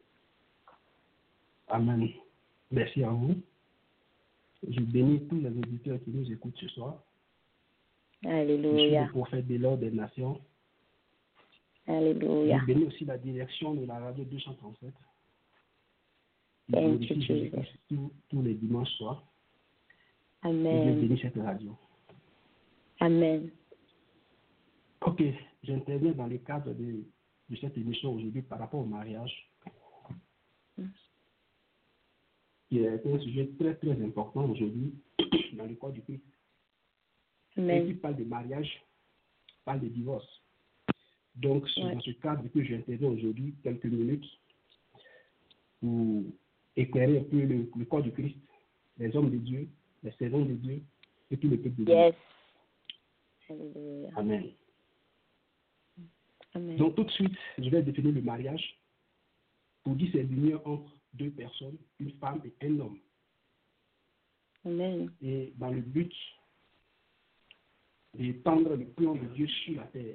D: Amen. Merci à vous. Je bénis tous les auditeurs qui nous écoutent ce soir. Je suis
C: Alléluia.
D: le prophète de l'ordre des nations.
C: Alléluia.
D: Je bénis aussi la direction de la radio deux cent trente-sept. Je
C: Thank you,
D: glorifie
C: Jesus.
D: Jésus-Christ tous, tous les dimanches soirs. Et Dieu
C: Amen.
D: bénit cette radio.
C: Amen.
D: Ok, j'interviens dans le cadre de, de cette émission aujourd'hui par rapport au mariage, qui est un sujet très très important aujourd'hui dans le corps du Christ. Et qui
C: Amen.
D: parle de mariage, parle de divorce. Donc, c'est
C: Ouais.
D: dans ce cadre que j'interviens aujourd'hui quelques minutes pour éclairer un peu le, le corps du Christ, les hommes de Dieu, les servants de Dieu et tout le peuple de Dieu.
C: Yes. Alléluia.
D: Amen.
C: Amen.
D: Donc, tout de suite, je vais définir le mariage pour dire c'est l'union entre deux personnes, une femme et un homme.
C: Amen.
D: Et dans le but d'étendre le plan de Dieu sur la terre.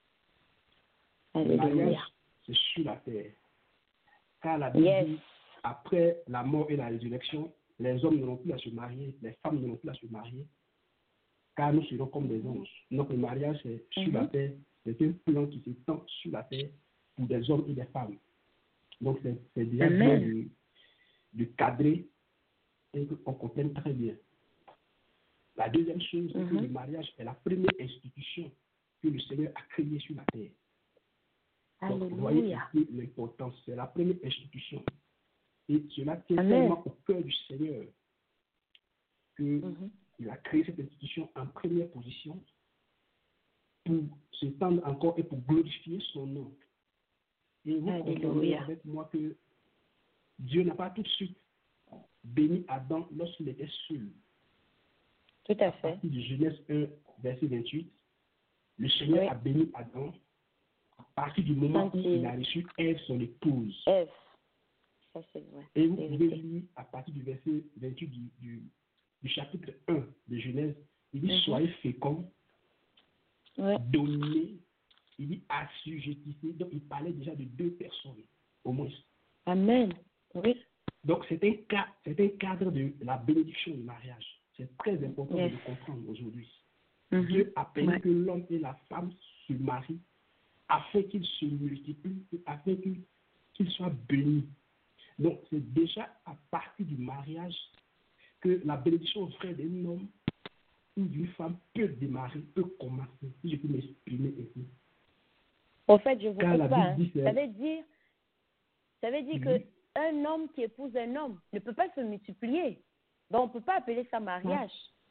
D: Le mariage,
C: Alléluia.
D: c'est sur la terre. Car la Bible
C: Yes.
D: dit, après la mort et la résurrection, les hommes n'auront plus à se marier, les femmes n'auront plus à se marier, car nous serons comme des anges. Donc le mariage, c'est sur la
C: Mhm.
D: terre, c'est un plan qui s'étend sur la terre pour des hommes et des femmes. Donc c'est c'est déjà bien
C: Amen.
D: de, de cadrer et qu'on comprenne très bien. La deuxième chose, c'est que
C: Mhm.
D: le mariage est la première institution que le Seigneur a créée sur la terre. Donc, vous voyez
C: Alléluia.
D: un peu l'importance. C'est la première institution. Et cela tient
C: Amen.
D: tellement au cœur du Seigneur qu'il
C: Mhm.
D: a créé cette institution en première position pour s'étendre encore et pour glorifier son nom. Et vous comprenez
C: Alléluia.
D: avec moi que Dieu n'a pas tout de suite béni Adam lorsqu'il était seul.
C: Tout à
D: À
C: fait.
D: partir de Genèse un, verset vingt-huit, le Seigneur
C: Oui.
D: a béni Adam à partir du moment
C: Quand
D: où
C: il-
D: il a reçu Ève, son épouse.
C: Ève. Ça, c'est vrai.
D: Et vous pouvez
C: Vérité.
D: lire à partir du verset vingt-huit du, du, du chapitre un de Genèse, il dit
C: Mhm.
D: soyez féconds,
C: Ouais.
D: dominez, il dit assujettissez. Donc il parlait déjà de deux personnes, au moins.
C: Amen. Oui.
D: Donc c'est un, cas, c'est un cadre de la bénédiction du mariage. C'est très important
C: Yes.
D: de le comprendre aujourd'hui.
C: Mhm.
D: Dieu a permis
C: Ouais.
D: que l'homme et la femme se marient afin qu'ils se multiplient et afin qu'ils qu'ils soient bénis. Donc, c'est déjà à partir du mariage que la bénédiction vraie d'un homme ou d'une femme peut démarrer, peut commencer, si je peux m'exprimer ici.
C: Au fait, je vous
D: Car la
C: coupe pas.
D: Bible
C: Hein.
D: dit, c'est-
C: Ça veut dire, ça veut dire
D: Mhm.
C: que un homme qui épouse un homme ne peut pas se multiplier. Donc, on ne peut pas appeler ça mariage.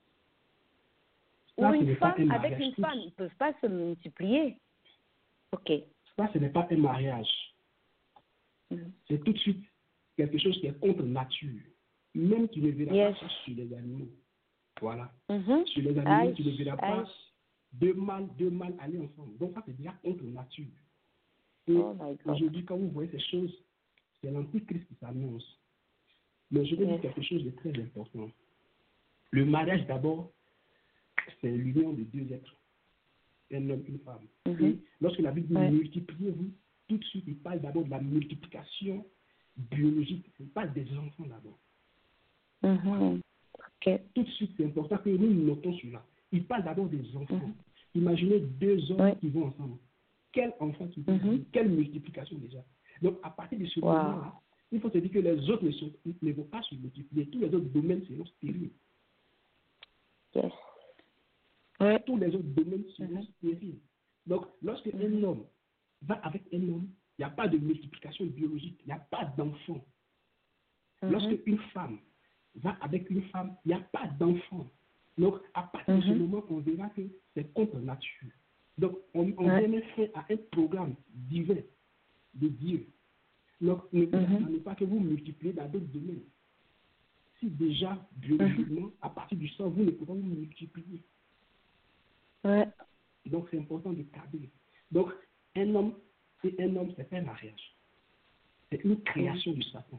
D: Ça,
C: Ou
D: ce
C: une
D: n'est pas
C: femme
D: un
C: avec
D: mariage.
C: une femme, ils ne peuvent pas se multiplier. Ok.
D: Ça, ce n'est pas un mariage.
C: Mhm.
D: C'est tout de suite quelque chose qui est contre nature. Même tu ne verras
C: Yes.
D: pas ça sur les animaux. Voilà.
C: Mhm.
D: Sur les animaux,
C: Aïe,
D: tu ne verras pas
C: aïe.
D: deux mâles, deux mâles aller ensemble. Donc, ça, c'est déjà contre nature. Et
C: Oh my God.
D: aujourd'hui, quand vous voyez ces choses, c'est l'antichrist qui s'annonce. Mais je vais
C: Yes.
D: dire quelque chose de très important. Le mariage, d'abord, c'est l'union de deux êtres, un homme et une femme.
C: Mhm.
D: Et lorsque la Bible dit
C: Ouais.
D: multipliez-vous, tout de suite, il parle d'abord de la multiplication biologique. Il parle des enfants d'abord.
C: Mhm. Ok.
D: Tout de suite, c'est important que nous notons cela. Il parle d'abord des enfants.
C: Mhm.
D: Imaginez deux hommes
C: Ouais.
D: qui vont ensemble. Quel enfant qui vont
C: Mhm.
D: ensemble? Quelle multiplication déjà. Donc, à partir de ce
C: Wow.
D: moment-là, il faut se dire que les autres ne, sont, ne vont pas se multiplier. Tous les autres domaines seront stériles.
C: Yes. Ouais.
D: Tous les autres domaines seront
C: Mhm.
D: stériles. Donc, lorsque
C: Mhm.
D: un homme va avec un homme, il n'y a pas de multiplication biologique, il n'y a pas d'enfant.
C: Mhm.
D: Lorsque une femme va avec une femme, il n'y a pas d'enfant. Donc, à partir de ce
C: Mhm.
D: moment, on verra que c'est contre nature. Donc, on, on
C: Ouais.
D: vient mettre fin à un programme divin de Dieu. Donc, ne vous
C: Mhm.
D: attendez pas que vous multipliez dans d'autres domaines. Si déjà, biologiquement, à partir du sang, vous ne pouvez pas vous multiplier.
C: Ouais.
D: Donc, c'est important de cadrer. Donc, un homme et un homme, c'est pas un mariage. C'est une création du Satan.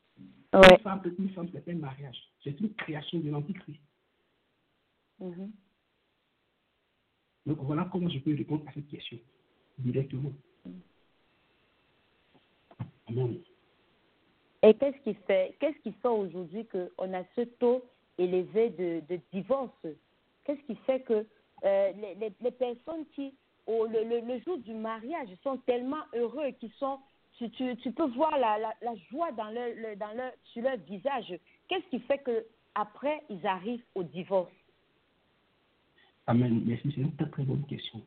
C: Ouais.
D: Une femme et une femme, c'est pas un mariage. C'est une création de l'Antichrist.
C: Mhm.
D: Donc voilà comment je peux répondre à cette question directement. Amen.
C: Et qu'est-ce qui fait, qu'est-ce qui fait aujourd'hui qu'on a ce taux élevé de, de divorce? Qu'est-ce qui fait que euh, les, les, les personnes qui, au, le, le, le jour du mariage, sont tellement heureux, qui sont, tu, tu, tu peux voir la, la, la joie dans leur, le, dans leur, sur leur visage. Qu'est-ce qui fait que après ils arrivent au divorce?
D: Amen. Merci, c'est une très très bonne question.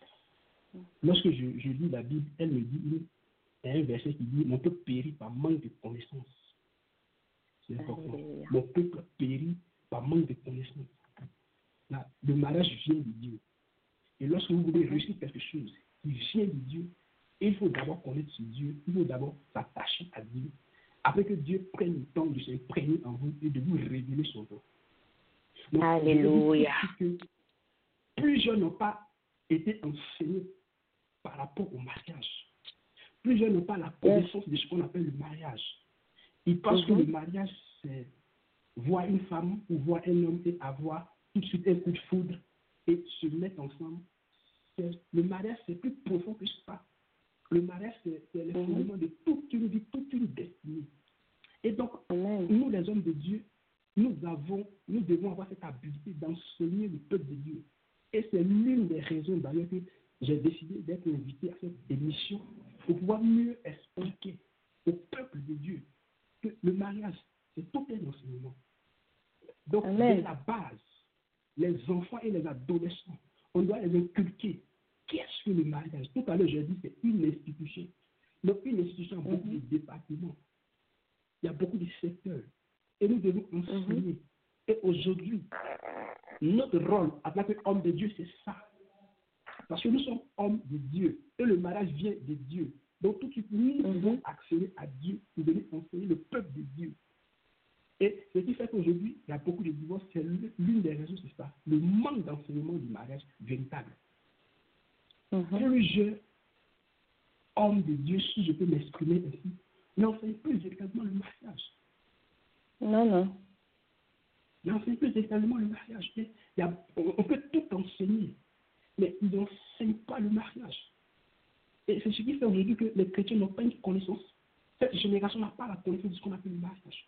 D: Lorsque je, je lis la Bible, elle me dit, il y a un verset qui dit, mon peuple périt par manque de connaissances. C'est important.
C: Alléluia.
D: Mon peuple périt par manque de connaissances. Là, le mariage vient de Dieu. Et lorsque vous voulez réussir quelque chose qui vient de Dieu, il faut d'abord connaître ce Dieu, il faut d'abord s'attacher à Dieu, après que Dieu prenne le temps de s'imprégner en vous et de vous révéler son nom. Donc,
C: Alléluia.
D: que plusieurs n'ont pas été enseignés par rapport au mariage. Plusieurs n'ont pas la connaissance de ce qu'on appelle le mariage. Ils pensent
C: Mm-hmm.
D: que le mariage, c'est voir une femme ou voir un homme et avoir tout de suite un coup de foudre et se mettre ensemble. C'est, le mariage, c'est plus profond que ça. Le mariage, c'est, c'est le fondement de toute une vie, toute une destinée. Et donc,
C: Amen.
D: nous, les hommes de Dieu, nous, avons, nous devons avoir cette habilité d'enseigner le peuple de Dieu. Et c'est l'une des raisons, d'ailleurs, que j'ai décidé d'être invité à cette émission pour pouvoir mieux expliquer au peuple de Dieu que le mariage, c'est tout un enseignement. Donc,
C: Amen.
D: dès la base, les enfants et les adolescents, on doit les inculquer. Qu'est-ce que le mariage? Tout à l'heure, j'ai dit que c'est une institution. Donc, une institution a beaucoup
C: Mm-hmm.
D: de départements. Il y a beaucoup de secteurs. Et nous devons enseigner.
C: Mm-hmm.
D: Et aujourd'hui, notre rôle en tant qu'homme de Dieu, c'est ça. Parce que nous sommes hommes de Dieu. Et le mariage vient de Dieu. Donc, tout de suite, nous
C: Mm-hmm.
D: devons accéder à Dieu pour venir enseigner le peuple de Dieu. Et ce qui fait qu'aujourd'hui, il y a beaucoup de divorces, c'est l'une des raisons, c'est ça. Le manque d'enseignement du mariage véritable.
C: Mm-hmm.
D: Plusieurs hommes de Dieu, si je peux m'exprimer ainsi, n'enseignent plus véritablement le mariage.
C: Non, non.
D: N'enseignent plus véritablement le mariage. Et il y a, on peut tout enseigner, mais ils n'enseignent pas le mariage. Et c'est ce qui fait aujourd'hui que les chrétiens n'ont pas une connaissance. Cette génération n'a pas la connaissance de ce qu'on appelle le mariage.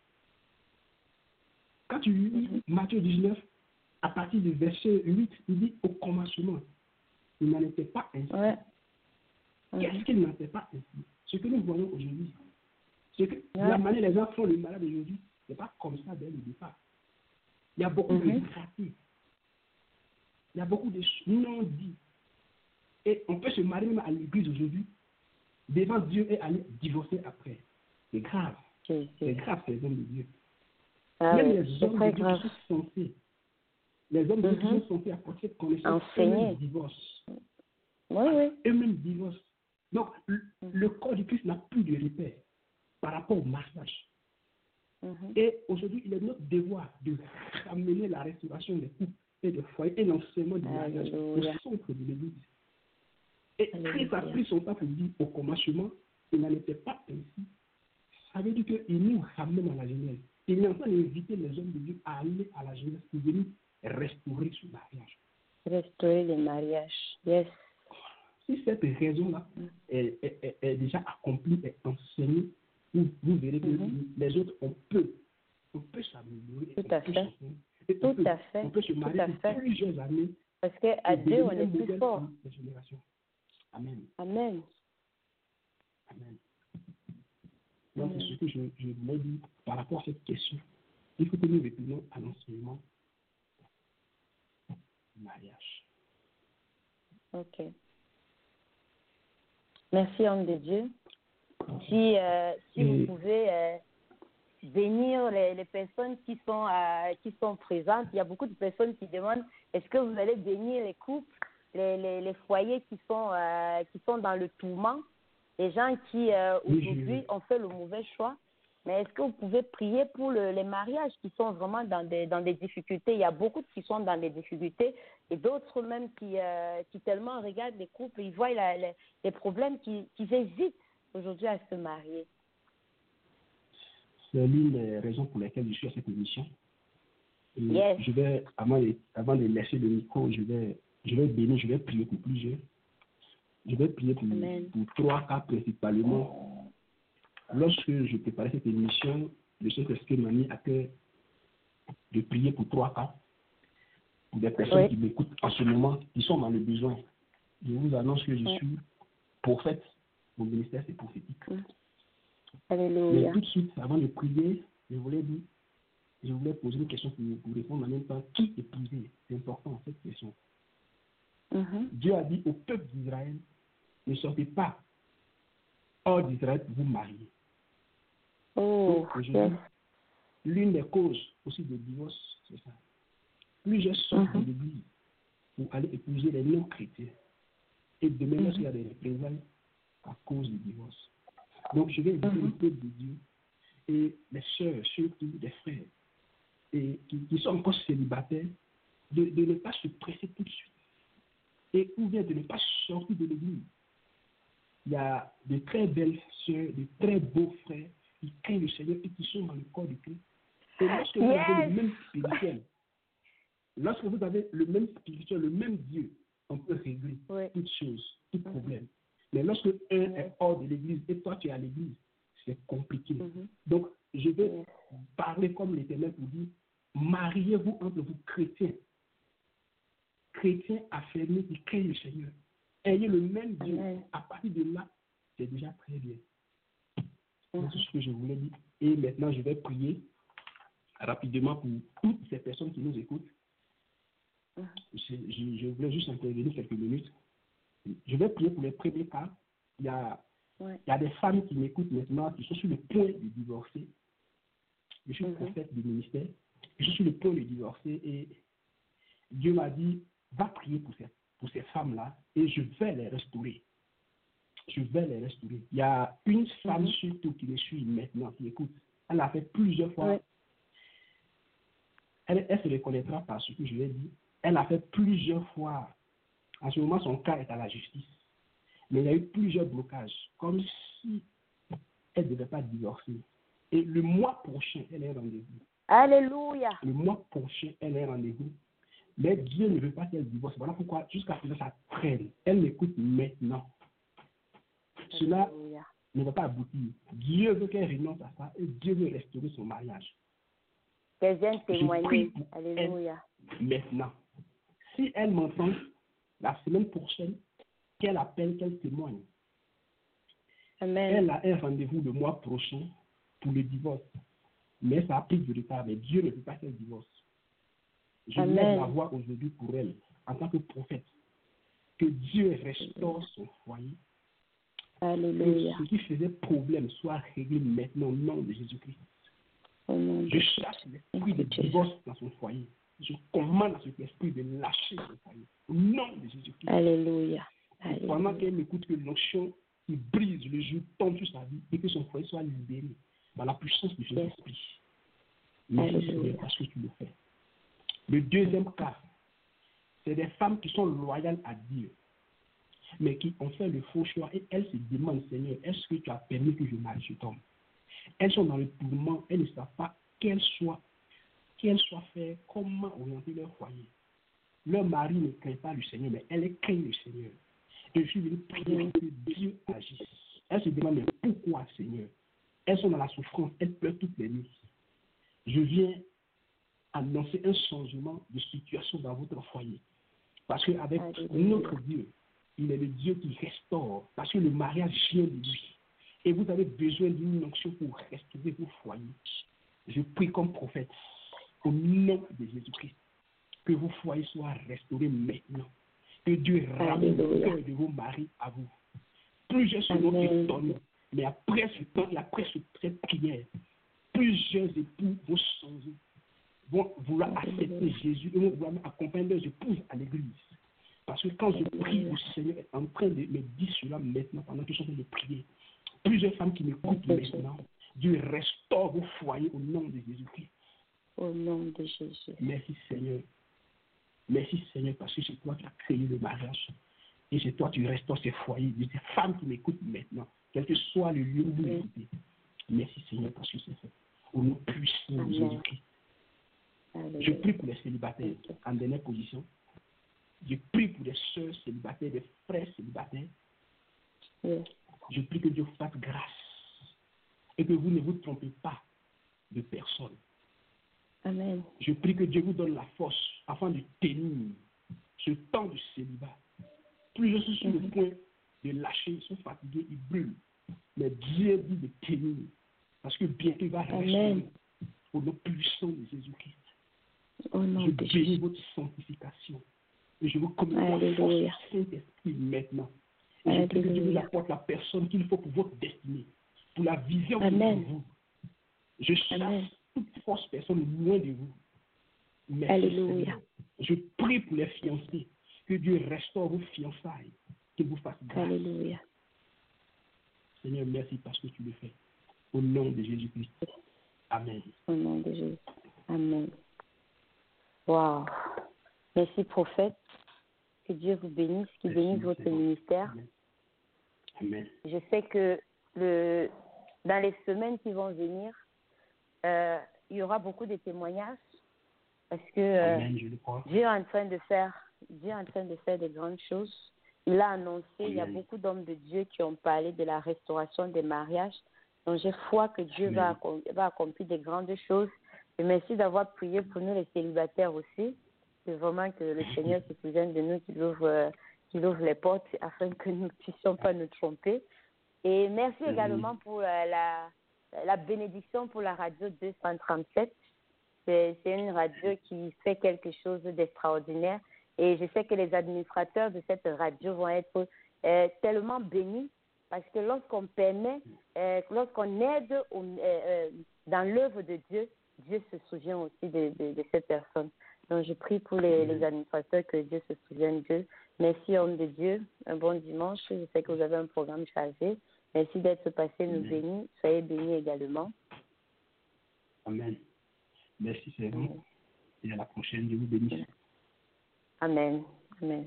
D: Quand tu lis
C: Mm-hmm.
D: Matthieu dix-neuf, à partir du verset huit, il dit au commencement, il n'en était pas ainsi.
C: Ouais.
D: Qu'est-ce
C: Mm-hmm.
D: qu'il n'en était pas ainsi? Ce que nous voyons aujourd'hui, c'est que
C: Ouais.
D: la manière dont les gens font le malade aujourd'hui, ce n'est pas comme ça dès le départ. Il y a beaucoup
C: Mm-hmm.
D: de ratés. Il y a beaucoup de non-dits. Et on peut se marier même à l'église aujourd'hui, devant Dieu et aller divorcer après. C'est grave.
C: C'est,
D: C'est
C: c'est...
D: grave, ces hommes de Dieu.
C: Ah,
D: Même
C: oui.
D: les
C: C'est
D: hommes
C: très
D: de Dieu
C: grave.
D: qui sont censés, les hommes de Dieu qui
C: Mhm.
D: sont censés apporter cette connaissance,
C: Enseigner.
D: eux-mêmes divorcent.
C: Oui, oui.
D: Eux-mêmes divorcent. Donc, le, le corps du Christ n'a plus de repère par rapport au mariage.
C: Mhm.
D: Et aujourd'hui, il est notre devoir de ramener la restauration des couples et des foyers et l'enseignement du mariage au
C: Alléluia.
D: centre de l'Église. Et
C: Alléluia.
D: Christ a pris son temps pour dire au commencement, il n'en était pas ainsi. Ça veut dire qu'il nous ramène à la Genèse. Il est en train d'inviter les hommes de Dieu à aller à la Genèse pour venir restaurer ce mariage.
C: Restaurer le mariage. Yes.
D: Si cette raison-là est, est, est, est déjà accomplie, est enseignée, vous, vous verrez que
C: Mhm.
D: les autres, on peut, on peut s'améliorer.
C: Tout
D: on
C: à
D: peut
C: fait.
D: s'enseigner, et
C: Tout
D: on peut,
C: à fait.
D: on peut se
C: Tout
D: marier
C: à
D: pour
C: fait.
D: plusieurs années
C: Parce qu'à
D: et
C: Dieu, on
D: devenir
C: est
D: un
C: plus
D: modèle
C: fort.
D: pour les générations. Amen.
C: Amen.
D: Amen. Donc,
C: Amen.
D: c'est ce que je, je voulais dire par rapport à cette question. Il faut que nous retournions à l'enseignement du mariage.
C: Ok. Merci, homme de Dieu. Si, euh, si vous
D: Et-
C: pouvez euh, bénir les, les personnes qui sont, euh, qui sont présentes, il y a beaucoup de personnes qui demandent est-ce que vous allez bénir les couples, les, les, les foyers qui sont, euh, qui sont dans le tourment, les gens qui euh,
D: Oui, je-
C: aujourd'hui ont fait le mauvais choix. Mais est-ce que vous pouvez prier pour le, les mariages qui sont vraiment dans des, dans des difficultés? Il y a beaucoup qui sont dans des difficultés et d'autres même qui, euh, qui tellement regardent les couples, ils voient la, la, les problèmes qu'ils qu'ils hésitent aujourd'hui à se marier.
D: C'est l'une des raisons pour lesquelles je suis à cette émission. Et
C: Yes.
D: je vais, avant de, avant de laisser le micro, je vais, je vais bénir, je vais prier pour plusieurs. Je vais prier pour, pour trois cas principalement. Lorsque je préparais cette émission, le Saint-Esprit m'a mis à cœur de prier pour trois cas. Pour des personnes oui. qui m'écoutent en ce moment, qui sont dans le besoin. Je vous annonce que je oui. suis prophète. Mon ministère, c'est prophétique. Oui.
C: Alléluia.
D: Mais tout de suite, avant de prier, je voulais dire, je voulais poser une question pour, pour répondre en même temps. Qui épouser? C'est important, cette question. Mm-hmm. Dieu a dit au peuple d'Israël, ne sortez pas hors d'Israël pour vous marier.
C: Oh,
D: aujourd'hui,
C: yes.
D: l'une des causes aussi de divorce, c'est ça. Plusieurs sortent mm-hmm. de l'église pour aller épouser les non-chrétiens. Et demain, mm-hmm. il y a des représailles à cause du divorce. Donc, je vais inviter mm-hmm. le peuple de Dieu et les sœurs, surtout des frères, et qui, qui sont encore célibataires, de, de ne pas se presser tout de suite. Et ou bien de ne pas sortir de l'église. Il y a de très belles sœurs, de très beaux frères qui craignent le Seigneur et qui sont dans le corps de Christ. Et lorsque vous yes. avez le même spirituel, lorsque vous avez le même spirituel, le même Dieu, on peut régler oui. toutes choses, tout mm-hmm. problème. Mais lorsque un oui. est hors de l'église et toi tu es à l'église, c'est compliqué. Mm-hmm. Donc, je vais oui. parler comme l'Éternel pour dire, mariez-vous entre vous chrétiens. Chrétiens affermis qui craignent le Seigneur. Ayez le même Dieu. Amen. À partir de là, c'est déjà très bien. Mm-hmm. C'est ce que je voulais dire. Et maintenant, je vais prier rapidement pour toutes ces personnes qui nous écoutent. Mm-hmm. Je, je, je voulais juste intervenir quelques minutes. Je vais prier pour les premiers cas. Il y a, ouais. il y a des femmes qui m'écoutent maintenant, qui sont sur le point de divorcer. Je suis mm-hmm. prophète du ministère. Je suis sur le point de divorcer et Dieu m'a dit, va prier pour ces, pour ces femmes-là et je vais les restaurer. Je vais les restaurer. Il y a une femme mm-hmm. surtout qui me suit maintenant, qui écoute. Elle a fait plusieurs fois. Ouais. Elle, elle se reconnaîtra par ce que je lui ai dit. Elle a fait plusieurs fois. En ce moment, son cas est à la justice. Mais il y a eu plusieurs blocages, comme si elle ne devait pas divorcer. Et le mois prochain, elle est rendez-vous.
C: Alléluia.
D: Le mois prochain, elle est rendez-vous. Mais Dieu ne veut pas qu'elle divorce. Voilà pourquoi, jusqu'à présent, ça traîne. Elle m'écoute maintenant. Cela Alléluia. Ne va pas aboutir. Dieu veut qu'elle renonce à ça et Dieu veut restaurer son mariage.
C: Que je vienne témoigner. Alléluia.
D: Maintenant. Si elle m'entend, la semaine prochaine, qu'elle appelle, qu'elle témoigne.
C: Amen.
D: Elle a un rendez-vous le mois prochain pour le divorce. Mais ça a pris du retard. Mais Dieu ne veut pas qu'elle divorce. Je lève la voix aujourd'hui pour elle, en tant que prophète. Que Dieu restaure son foyer.
C: Alléluia.
D: Que ce qui faisait problème soit réglé maintenant au nom de Jésus-Christ.
C: Amen.
D: Je chasse l'esprit de divorce dans son foyer. Je commande à cet esprit de lâcher son foyer. Au nom de Jésus-Christ.
C: Alléluia. Alléluia.
D: Pendant qu'elle m'écoute, que l'onction qui brise le jour tombe sur sa vie et que son foyer soit libéré par la puissance du Saint-Esprit. Merci Seigneur parce que tu le fais. Le deuxième cas, c'est des femmes qui sont loyales à Dieu, mais qui ont fait le faux choix et elles se demandent, Seigneur, est-ce que tu as permis que je marie cet homme? Elles sont dans le tourment, elles ne savent pas quel choix, quel choix faire, comment orienter leur foyer. Leur mari ne craint pas le Seigneur, mais elles craignent le Seigneur. Et je suis venu prier que Dieu agisse. Elles se demandent, mais pourquoi, Seigneur? Elles sont dans la souffrance, elles pleurent toutes les nuits. Je viens annoncer un changement de situation dans votre foyer. Parce qu'avec notre Dieu, il est le Dieu qui restaure. Parce que le mariage vient de lui. Et vous avez besoin d'une onction pour restaurer vos foyers. Je prie comme prophète, au nom de Jésus-Christ, que vos foyers soient restaurés maintenant. Que Dieu ramène le cœur de vos maris à vous. Plusieurs seront étonnés. Mais après ce temps, après cette prière, plusieurs époux vont changer. Vont vouloir accepter Jésus et vont vouloir accompagner leurs épouses à l'église. Parce que quand je prie, le Seigneur est en train de me dire cela maintenant, pendant que je suis en train de prier. Plusieurs femmes qui m'écoutent maintenant, Dieu restaure vos foyers au nom de Jésus-Christ.
C: Au nom de Jésus.
D: Merci Seigneur. Merci Seigneur, parce que c'est toi qui as créé le mariage. Et c'est toi qui restaures ces foyers, ces femmes qui m'écoutent maintenant, quel que soit le lieu où vous m'écoutez. Merci Seigneur, parce que c'est fait. Au nom puissant de Jésus-Christ. Je prie pour les célibataires en dernière position. Je prie pour des sœurs célibataires, des frères célibataires.
C: Yes.
D: Je prie que Dieu vous fasse grâce et que vous ne vous trompez pas de personne.
C: Amen.
D: Je prie que Dieu vous donne la force afin de tenir ce temps de célibat. Plus je suis sur le point de lâcher, ils sont fatigués, ils brûlent. Mais Dieu dit de tenir parce que bientôt il va restaurer au nom puissant de Jésus-Christ.
C: Au nom
D: Je
C: de
D: bénis
C: Jésus.
D: votre sanctification. Et je vous commande la
C: Alléluia.
D: force du Saint-Esprit maintenant. Et je prie que Dieu vous
C: Alléluia.
D: apporte la personne qu'il faut pour votre destinée, pour la vision qu'il
C: Amen.
D: faut pour vous. Je chasse
C: Amen.
D: toute fausse personne loin de vous. Merci,
C: Alléluia.
D: Seigneur. Je prie pour les fiancés, que Dieu restaure vos fiançailles, qu'il vous fasse grâce.
C: Alléluia.
D: Seigneur, merci parce que tu le fais. Au nom de Jésus-Christ. Amen.
C: Au nom de Jésus. Amen. Wow. Merci, prophète. Que Dieu vous bénisse, qu'il
D: Merci,
C: bénisse votre
D: Seigneur.
C: ministère.
D: Amen. Amen.
C: Je sais que le, dans les semaines qui vont venir, euh, il y aura beaucoup de témoignages parce que euh,
D: Amen, je le crois.
C: Dieu est en train de faire, Dieu est en train de faire de grandes choses. Il a annoncé, il y a
D: Amen.
C: beaucoup d'hommes de Dieu qui ont parlé de la restauration des mariages. Donc j'ai foi que Dieu va,
D: Amen.
C: accom- va accomplir de grandes choses. Et merci d'avoir prié pour nous les célibataires aussi. C'est vraiment que le Seigneur se souvienne de nous, qu'il ouvre, euh, qu'il ouvre les portes afin que nous ne puissions pas nous tromper. Et merci
D: Amen.
C: également pour euh, la, la bénédiction pour la radio deux cent trente-sept. C'est, c'est une radio qui fait quelque chose d'extraordinaire. Et je sais que les administrateurs de cette radio vont être euh, tellement bénis parce que lorsqu'on permet, euh, lorsqu'on aide au- euh, euh, dans l'œuvre de Dieu, Dieu se souvient aussi de, de, de cette personne. Donc je prie pour les, les administrateurs que Dieu se souvienne d'eux. Merci, homme de Dieu. Un bon dimanche. Je sais que vous avez un programme chargé. Merci d'être passé nous
D: Amen.
C: bénis. Soyez bénis également.
D: Amen. Merci, Seigneur. Et à la prochaine. Dieu vous bénisse.
C: Amen. Amen.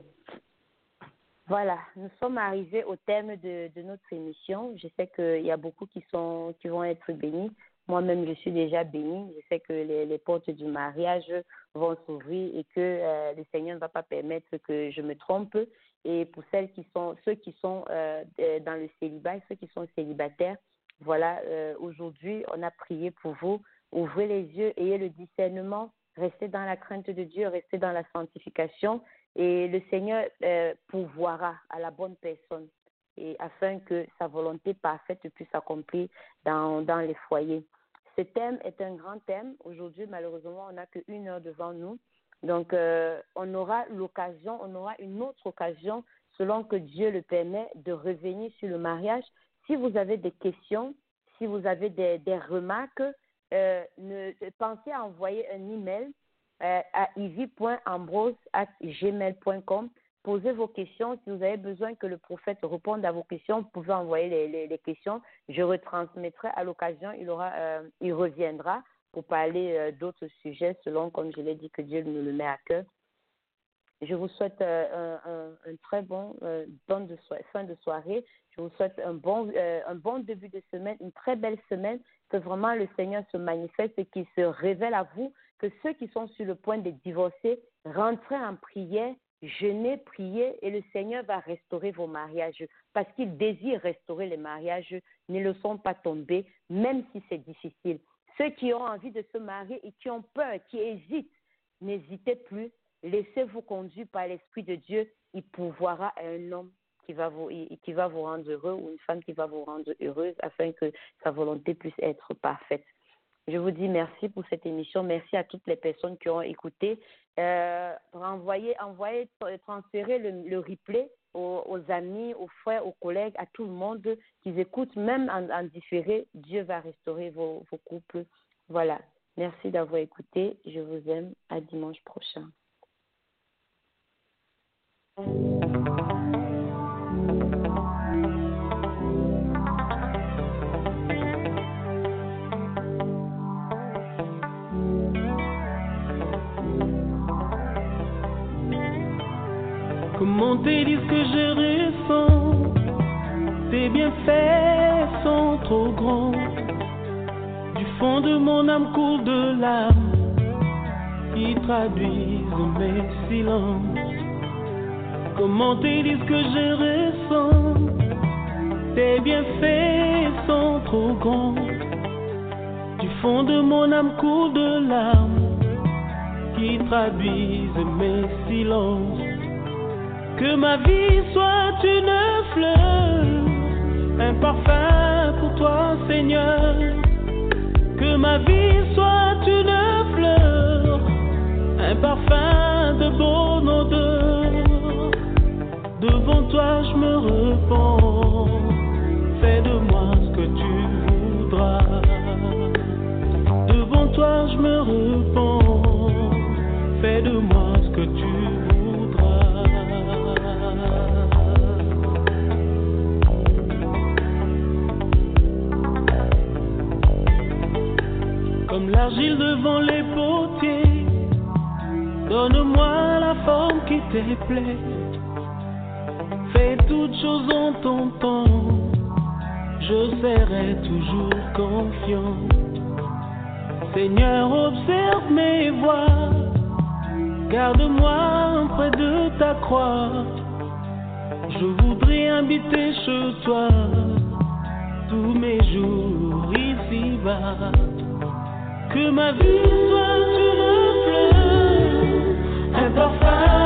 C: Voilà, nous sommes arrivés au terme de, de notre émission. Je sais qu'il y a beaucoup qui, sont, qui vont être bénis. Moi-même, je suis déjà bénie. Je sais que les, les portes du mariage vont s'ouvrir et que euh, le Seigneur ne va pas permettre que je me trompe. Et pour celles qui sont, ceux qui sont euh, dans le célibat, ceux qui sont célibataires, voilà, euh, aujourd'hui, on a prié pour vous. Ouvrez les yeux, ayez le discernement, restez dans la crainte de Dieu, restez dans la sanctification et le Seigneur euh, pourvoira à la bonne personne et afin que sa volonté parfaite puisse s'accomplir dans, dans les foyers. Ce thème est un grand thème. Aujourd'hui, malheureusement, on n'a qu'une heure devant nous. Donc, euh, on aura l'occasion, on aura une autre occasion, selon que Dieu le permet, de revenir sur le mariage. Si vous avez des questions, si vous avez des, des remarques, euh, ne, pensez à envoyer un email euh, à ivy point ambrose arobase gmail point com. Posez vos questions. Si vous avez besoin que le prophète réponde à vos questions, vous pouvez envoyer les, les, les questions. Je retransmettrai à l'occasion. Il, aura, euh, il reviendra pour parler euh, d'autres sujets selon, comme je l'ai dit, que Dieu nous le met à cœur. Je vous souhaite euh, un, un, un très bon euh, bon de so- fin de soirée. Je vous souhaite un bon, euh, un bon début de semaine, une très belle semaine, que vraiment le Seigneur se manifeste et qu'il se révèle à vous, que ceux qui sont sur le point de divorcer, rentrez en prière, jeûnez, priez et le Seigneur va restaurer vos mariages parce qu'il désire restaurer les mariages. Ne le sont pas tombés, même si c'est difficile. Ceux qui ont envie de se marier et qui ont peur, qui hésitent, n'hésitez plus. Laissez-vous conduire par l'Esprit de Dieu. Il pourvoira à un homme qui va, vous, qui va vous rendre heureux ou une femme qui va vous rendre heureuse afin que sa volonté puisse être parfaite. Je vous dis merci pour cette émission. Merci à toutes les personnes qui ont écouté. Euh, envoyez, envoyez, transférez le, le replay aux, aux amis, aux frères, aux collègues, à tout le monde qui écoutent, même en, en différé. Dieu va restaurer vos, vos couples. Voilà. Merci d'avoir écouté. Je vous aime. À dimanche prochain.
E: Comment te dire ce que je ressens? Tes bienfaits sont trop grands. Du fond de mon âme coule de larmes qui traduisent mes silences. Comment te dire que je ressens? Tes bienfaits sont trop grands. Du fond de mon âme coule de larmes qui traduisent mes silences. Que ma vie soit une fleur, un parfum pour toi, Seigneur. Que ma vie soit une fleur, un parfum de bonne odeur. Devant toi je me repens, fais de moi ce que tu voudras. Devant toi je me repens, fais de moi ce que tu voudras. Comme l'argile devant les potiers, donne-moi la forme qui te plaît. Fais toutes choses en ton temps, je serai toujours confiant. Seigneur, observe mes voies, garde-moi près de ta croix. Je voudrais habiter chez toi tous mes jours ici-bas. Que ma vie soit une fleur, un parfum